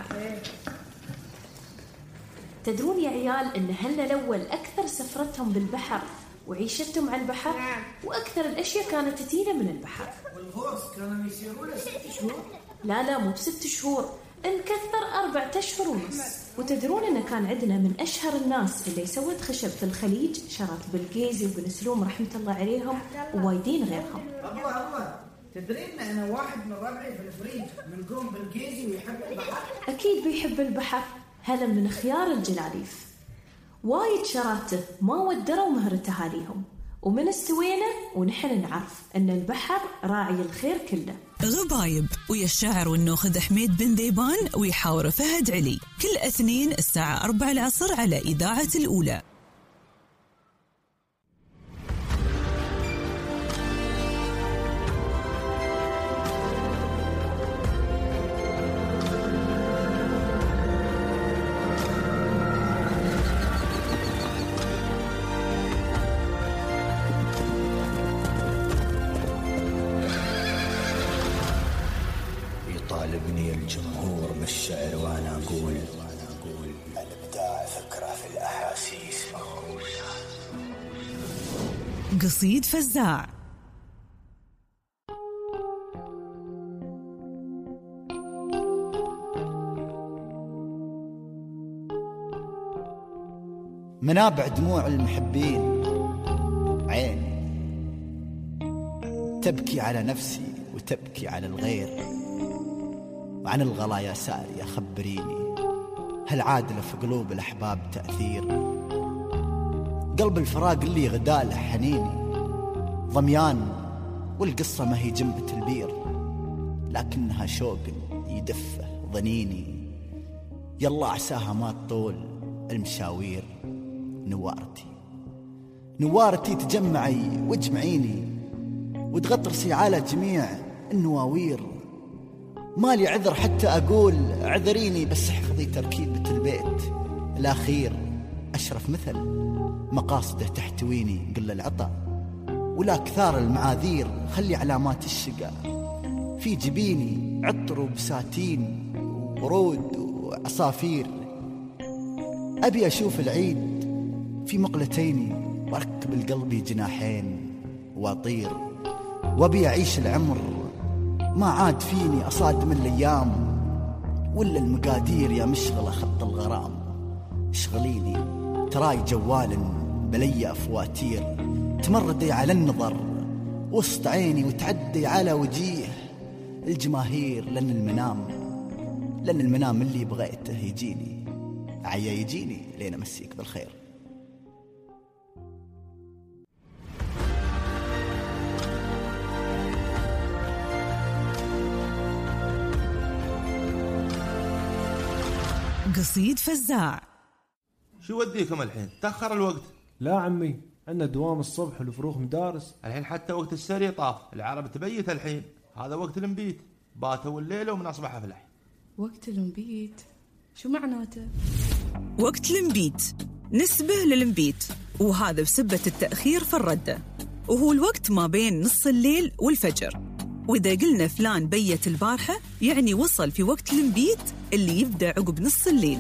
تدرون يا عيال إن أهلنا الأول أكثر سفرتهم بالبحر وعيشتهم على البحر، وأكثر الأشياء كانت تتينا من البحر. والغوص كانوا يسيروا له ست شهور؟ لا لا مو بست شهور، انكثر أربعة أشهر ونص. وتدرون إن كان عندنا من أشهر الناس اللي سوت خشب في الخليج شرط بالجيزي وبن سلوم رحمة الله عليهم ووايدين غيرهم. الله الله، تدرين أنا واحد من ربعي في الفريج من قوم بالجيزي ويحب البحر؟ أكيد بيحب البحر، هذا من خيار الجلاليف. وايد شراته ما ودروا مهرة أهاليهم، ومن استوينا ونحن نعرف أن البحر راعي الخير كله. غبايب ويا الشاعر والنوخذ حميد بن ذيبان ويحاور فهد علي كل اثنين الساعة أربعة العصر على إذاعة الأولى. يطالبني الجمهور بالشعر وانا اقول الابداع فكره في الاحاسيس مغروسه. قصيد فزاع. منابع دموع المحبين عيني تبكي على نفسي وتبكي على الغير، وعن الغلا يا سارية خبريني هل عادل في قلوب الأحباب تأثير؟ قلب الفراق اللي غداله حنيني ضميان، والقصة ما هي جنبة البير لكنها شوق يدفه ضنيني. يلا عساها ما تطول المشاوير، نوارتي نوارتي تجمعي واجمعيني وتغطرسي على جميع النواوير. مالي عذر حتى أقول عذريني، بس احفظي تركيبة البيت الأخير. أشرف مثل مقاصده تحتويني قل العطا، ولا كثار المعاذير خلي علامات الشقا في جبيني. عطر وبساتين ورود وعصافير، أبي أشوف العيد في مقلتيني وأركب القلب جناحين وأطير. وأبي أعيش العمر ما عاد فيني أصادم الأيام، ولا المقادير يا مشغلة خط الغرام. اشغليني تراي جوال بلي أفواتير، تمردي على النظر وسط عيني وتعدي على وجيه الجماهير. لأن المنام لأن المنام اللي بغيته يجيني، عيا يجيني لين أمسيك بالخير. قصيد فزاع. شو وديكم الحين؟ تأخر الوقت. لا عمي، عندنا دوام الصبح والفروخ مدارس. الحين حتى وقت السري طاف، العرب تبيت الحين، هذا وقت المبيت. باتوا الليلة ومن أصبح أفلح. وقت المبيت شو معناته؟ وقت المبيت نسبة للمبيت، وهذا بسبة التأخير في الردة، وهو الوقت ما بين نص الليل والفجر. وإذا قلنا فلان بيت البارحة يعني وصل في وقت المبيت اللي يبدأ عقب نص الليل.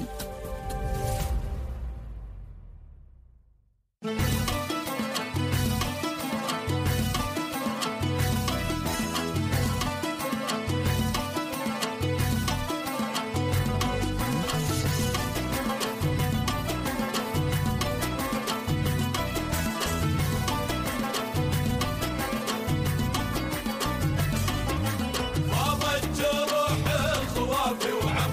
فاضت جروح الخوافي وعاد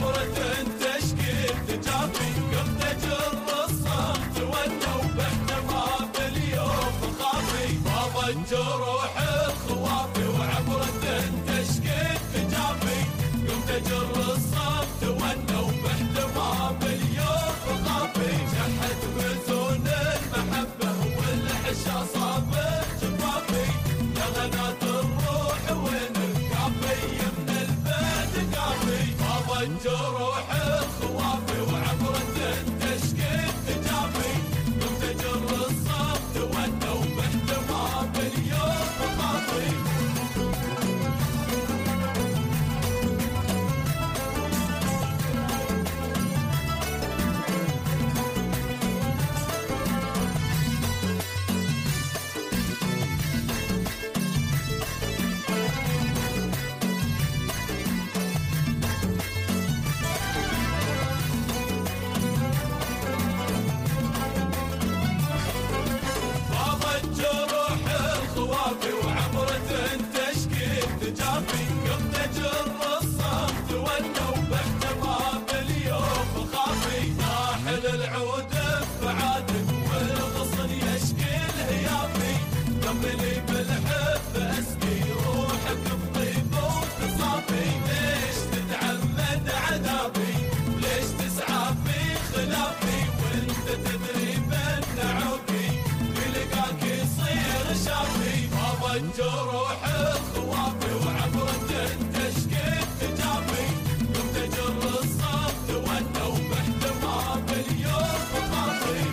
جروح الخوافي وعبرة تشكيل تجافي يوم تجر الصف تونوا باحتمام اليوم خافي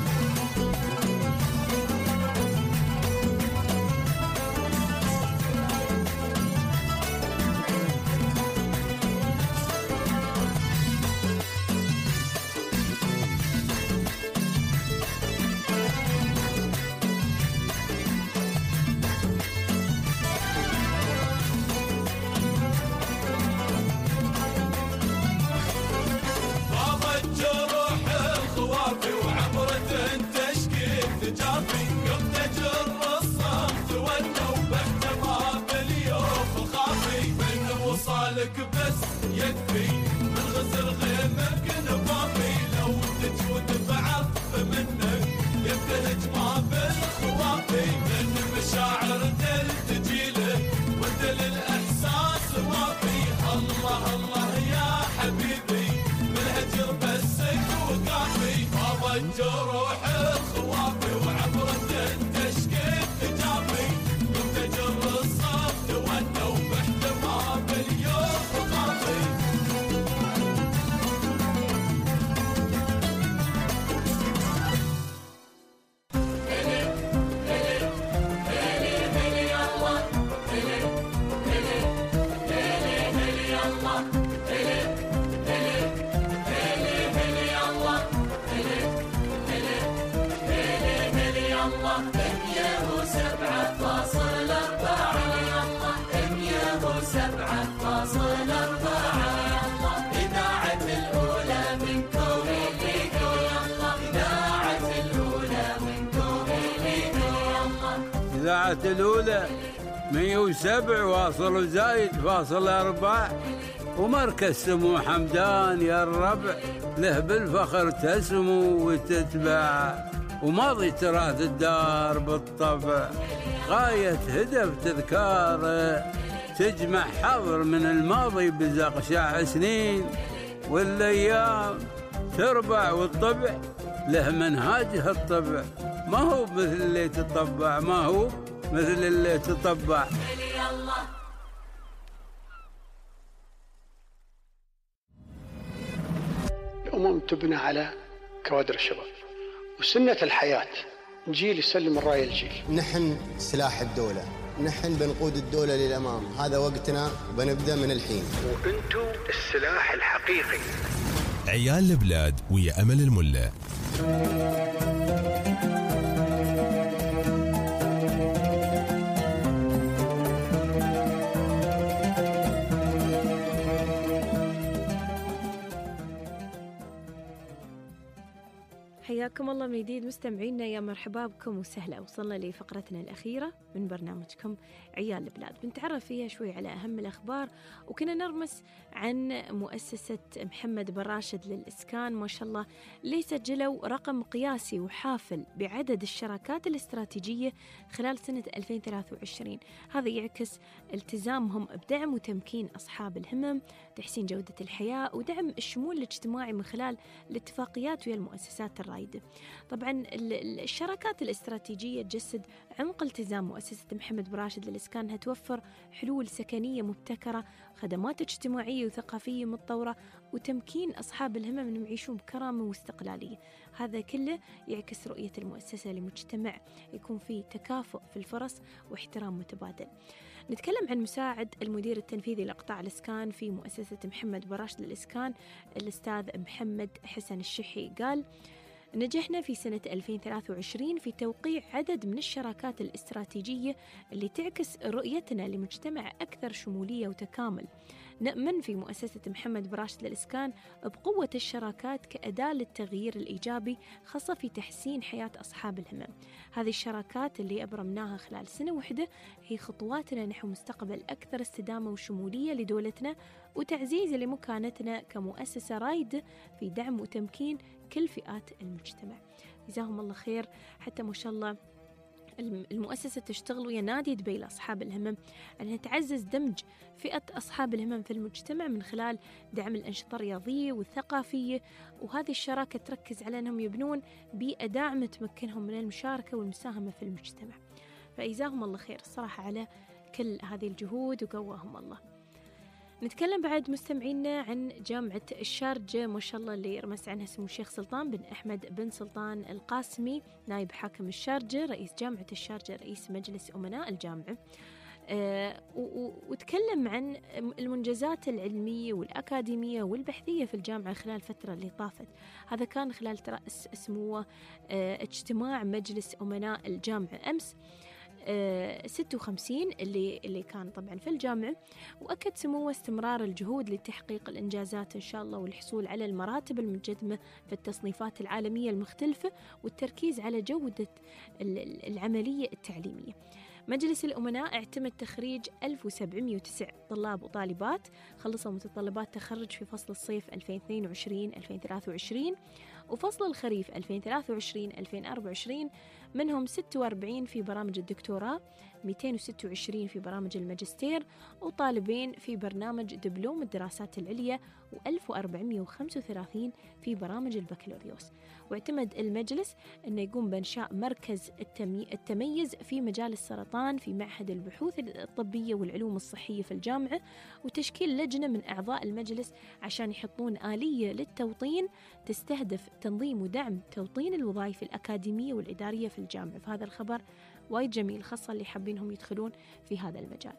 لك بس يكفي من غزل غيمك نبافي لو تجود بعف منك يبتهج ما بالخوافي من مشاعر دل تجيلك ودل الاحساس وافي الله الله يا حبيبي من هجر بسك وقافي بابا الجروح الخوافي وعبرة تشكيل تجافي يوم تجر الصف تونوا باحتمام اليوم إذاعة الأولى مية وسبعة واصل زايد فاصل أربع ومركز سمو حمدان يا الربع له بالفخر تسمو وتتبع وماضي تراث الدار بالطبع غاية هدف تذكاره تجمع حظر من الماضي بزقشاع سنين والأيام تربع والطبع له منهاجه الطبع ما هو مثل اللي تطبع ما هو مثل اللي تطبع الأمم تبنى على كوادر الشباب وسنة الحياة جيل يسلم الراية الجيل. نحن سلاح الدولة، نحن بنقود الدولة للأمام، هذا وقتنا وبنبدأ من الحين. وأنتم السلاح الحقيقي. عيال البلاد ويا أمل الملا. حياكم الله من جديد مستمعينا، يا مرحبا بكم وسهلا. وصلنا لفقرتنا الأخيرة من برنامجكم عيال البلاد، بنتعرف فيها شوي على أهم الأخبار، وكنا نرمس عن مؤسسة محمد بن راشد للإسكان ما شاء الله اللي سجلوا رقم قياسي وحافل بعدد الشراكات الاستراتيجية خلال سنة ألفين وثلاثة وعشرين. هذا يعكس التزامهم بدعم وتمكين أصحاب الهمم، تحسين جودة الحياة ودعم الشمول الاجتماعي من خلال الاتفاقيات ويا المؤسسات الرائدة. طبعا الشراكات الاستراتيجية تجسد عمق التزام مؤسسة محمد بن راشد للإسكان أنها توفر حلول سكنية مبتكرة، خدمات اجتماعية وثقافية متطورة، وتمكين أصحاب الهمم أنهم يعيشون بكرامة واستقلالية. هذا كله يعكس رؤية المؤسسة لمجتمع يكون فيه تكافؤ في الفرص واحترام متبادل. نتكلم عن مساعد المدير التنفيذي لقطاع الإسكان في مؤسسة محمد بن راشد للإسكان الأستاذ محمد حسن الشحي، قال: نجحنا في سنة ألفين وثلاثة وعشرين في توقيع عدد من الشراكات الاستراتيجية اللي تعكس رؤيتنا لمجتمع أكثر شمولية وتكامل. نؤمن في مؤسسة محمد بن راشد للإسكان بقوة الشراكات كأداة للتغيير الإيجابي، خاصة في تحسين حياة أصحاب الهمم. هذه الشراكات اللي أبرمناها خلال سنة واحدة هي خطواتنا نحو مستقبل أكثر استدامة وشمولية لدولتنا، وتعزيز لمكانتنا كمؤسسة رائدة في دعم وتمكين كل فئات المجتمع. جزاهم الله خير. حتى ما شاء الله المؤسسة تشتغل ويا نادي دبي لأصحاب الهمم أنها تعزز دمج فئة أصحاب الهمم في المجتمع من خلال دعم الأنشطة الرياضية والثقافية، وهذه الشراكة تركز على أنهم يبنون بيئة داعمة تمكنهم من المشاركة والمساهمة في المجتمع. فإجزاهم الله خير الصراحة على كل هذه الجهود وقواهم الله. نتكلم بعد مستمعينا عن جامعة الشارجة، ما شاء الله اللي رمز عنها سمو الشيخ سلطان بن أحمد بن سلطان القاسمي نائب حاكم الشارجة رئيس جامعة الشارجة رئيس مجلس أمناء الجامعة. أه وتكلم عن المنجزات العلمية والأكاديمية والبحثية في الجامعة خلال الفترة اللي طافت. هذا كان خلال ترأس سموه أه اجتماع مجلس أمناء الجامعة أمس أه ستة وخمسين اللي اللي كان طبعا في الجامعة، وأكد سموه استمرار الجهود لتحقيق الإنجازات إن شاء الله والحصول على المراتب المنجدمة في التصنيفات العالمية المختلفة والتركيز على جودة العملية التعليمية. مجلس الأمناء اعتمد تخريج ألف وسبعمئة وتسعة طلاب وطالبات خلصوا متطلبات تخرج في فصل الصيف ألفين واثنين وعشرين ألفين وثلاثة وعشرين وفصل الخريف ألفين وثلاثة وعشرين ألفين وأربعة وعشرين، منهم ستة وأربعين في برامج الدكتوراه، مئتين وستة وعشرين في برامج الماجستير، وطالبين في برنامج دبلوم الدراسات العليا، وألف وأربعمئة وخمسة وثلاثين في برامج البكالوريوس. واعتمد المجلس أنه يقوم بإنشاء مركز التميز في مجال السرطان في معهد البحوث الطبية والعلوم الصحية في الجامعة، وتشكيل لجنة من أعضاء المجلس عشان يحطون آلية للتوطين تستهدف تنظيم ودعم توطين الوظائف الأكاديمية والإدارية في الجامعة. فهذا الخبر وايد جميل، خاصة اللي حابينهم يدخلون في هذا المجال.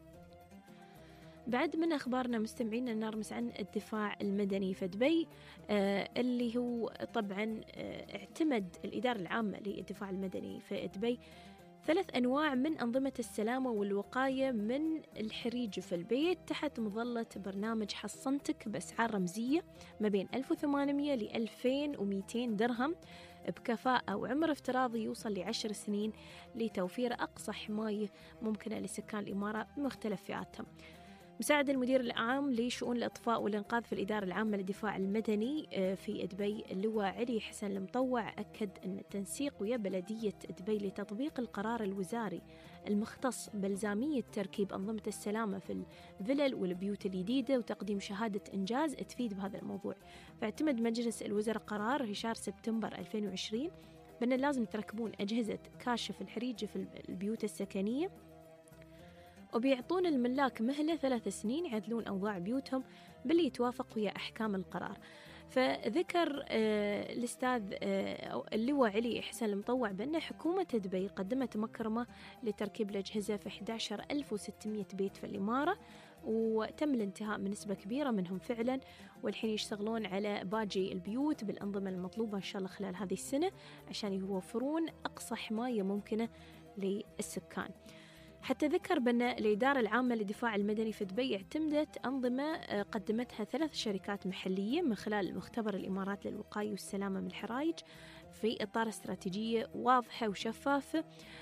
بعد من أخبارنا مستمعين نرمز عن الدفاع المدني في دبي، آه اللي هو طبعا آه اعتمد الإدارة العامة للدفاع المدني في دبي ثلاث أنواع من أنظمة السلامة والوقاية من الحريج في البيت تحت مظلة برنامج حصنتك بأسعار رمزية ما بين ألف وثمانمئة ل ألفين ومئتين درهم بكفاءة وعمر افتراضي يوصل لعشر سنين لتوفير أقصى حماية ممكنة لسكان الإمارة بمختلف فئاتهم. مساعد المدير العام لشؤون الإطفاء والإنقاذ في الإدارة العامة للدفاع المدني في دبي اللواء علي حسن المطوع أكد أن التنسيق ويا بلدية دبي لتطبيق القرار الوزاري المختص بإلزامية تركيب أنظمة السلامة في الفلل والبيوت الجديدة وتقديم شهادة إنجاز تفيد بهذا الموضوع. فاعتمد مجلس الوزراء قرار هشار سبتمبر ألفين وعشرين بأن لازم تركبون أجهزة كاشف الحريج في البيوت السكنية، وبيعطون الملاك مهلة ثلاث سنين يعدلون أوضاع بيوتهم باللي يتوافق ويا أحكام القرار. فذكر آه الأستاذ آه اللواء علي حسن المطوع بأن حكومة دبي قدمت مكرمة لتركيب الأجهزة في أحد عشر ألف وستمئة بيت في الإمارة، وتم الانتهاء من نسبة كبيرة منهم فعلا، والحين يشتغلون على باقي البيوت بالأنظمة المطلوبة إن شاء الله خلال هذه السنة عشان يوفرون أقصى حماية ممكنة للسكان. حتى ذكر بأن الإدارة العامة للدفاع المدني في دبي اعتمدت أنظمة قدمتها ثلاث شركات محلية من خلال مختبر الإمارات للوقاية والسلامة من الحرائق في إطار استراتيجية واضحة وشفافة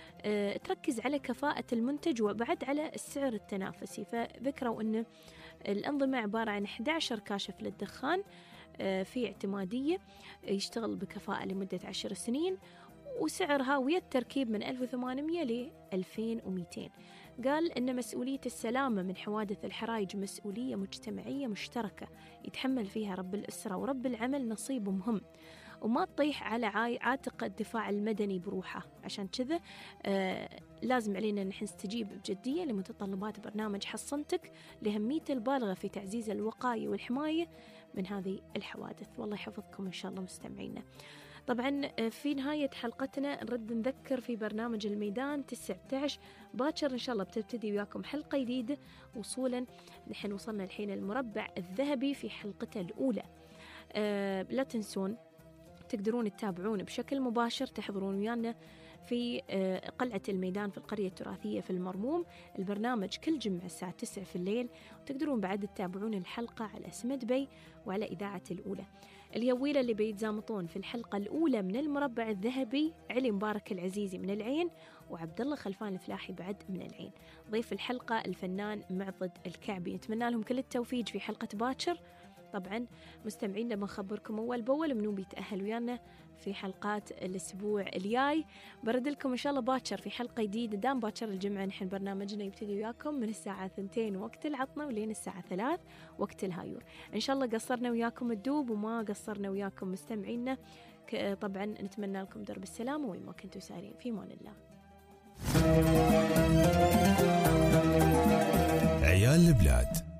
تركز على كفاءة المنتج وبعد على السعر التنافسي. فذكروا أن الأنظمة عبارة عن أحد عشر كاشف للدخان في اعتمادية يشتغل بكفاءة لمدة عشر سنين، وسعرها ويا التركيب من ألف وثمانمئة ل ألفين ومئتين. قال إن مسؤولية السلامة من حوادث الحرائق مسؤولية مجتمعية مشتركة يتحمل فيها رب الأسرة ورب العمل نصيب مهم، وما تطيح على عاتق الدفاع المدني بروحه. عشان كذا آه لازم علينا نحن نستجيب بجدية لمتطلبات برنامج حصنتك لأهميته البالغة في تعزيز الوقاية والحماية من هذه الحوادث. والله يحفظكم إن شاء الله مستمعينا. طبعا في نهاية حلقتنا نرد نذكر في برنامج الميدان تسعة عشر باكر إن شاء الله بتبتدي وياكم حلقة جديدة وصولا. نحن وصلنا الحين المربع الذهبي في حلقته الأولى. أه لا تنسون تقدرون تتابعون بشكل مباشر، تحضرون ويانا في قلعة الميدان في القرية التراثية في المرموم. البرنامج كل جمعة الساعة تسعة في الليل، وتقدرون بعد تتابعون الحلقة على اسم دبي وعلى إذاعة الأولى. اليويلة اللي بيتزامطون في الحلقة الأولى من المربع الذهبي علي مبارك العزيزي من العين، وعبد الله خلفان الفلاحي بعد من العين. ضيف الحلقة الفنان معضد الكعبي. نتمنى لهم كل التوفيق في حلقة باكر. طبعا مستمعين لما نخبركم أول بأول منو بيتأهل ويانا في حلقات الأسبوع الجاي. برد لكم إن شاء الله باكر في حلقة جديدة. دام باكر الجمعة نحن برنامجنا يبتدي وياكم من الساعة ثنتين وقت العطنة ولين الساعة ثلاث وقت الهايور. إن شاء الله قصرنا وياكم الدوب وما قصرنا وياكم مستمعينا. طبعا نتمنى لكم درب السلامة وين ما كنتوا سارين. في مان الله. عيال البلاد.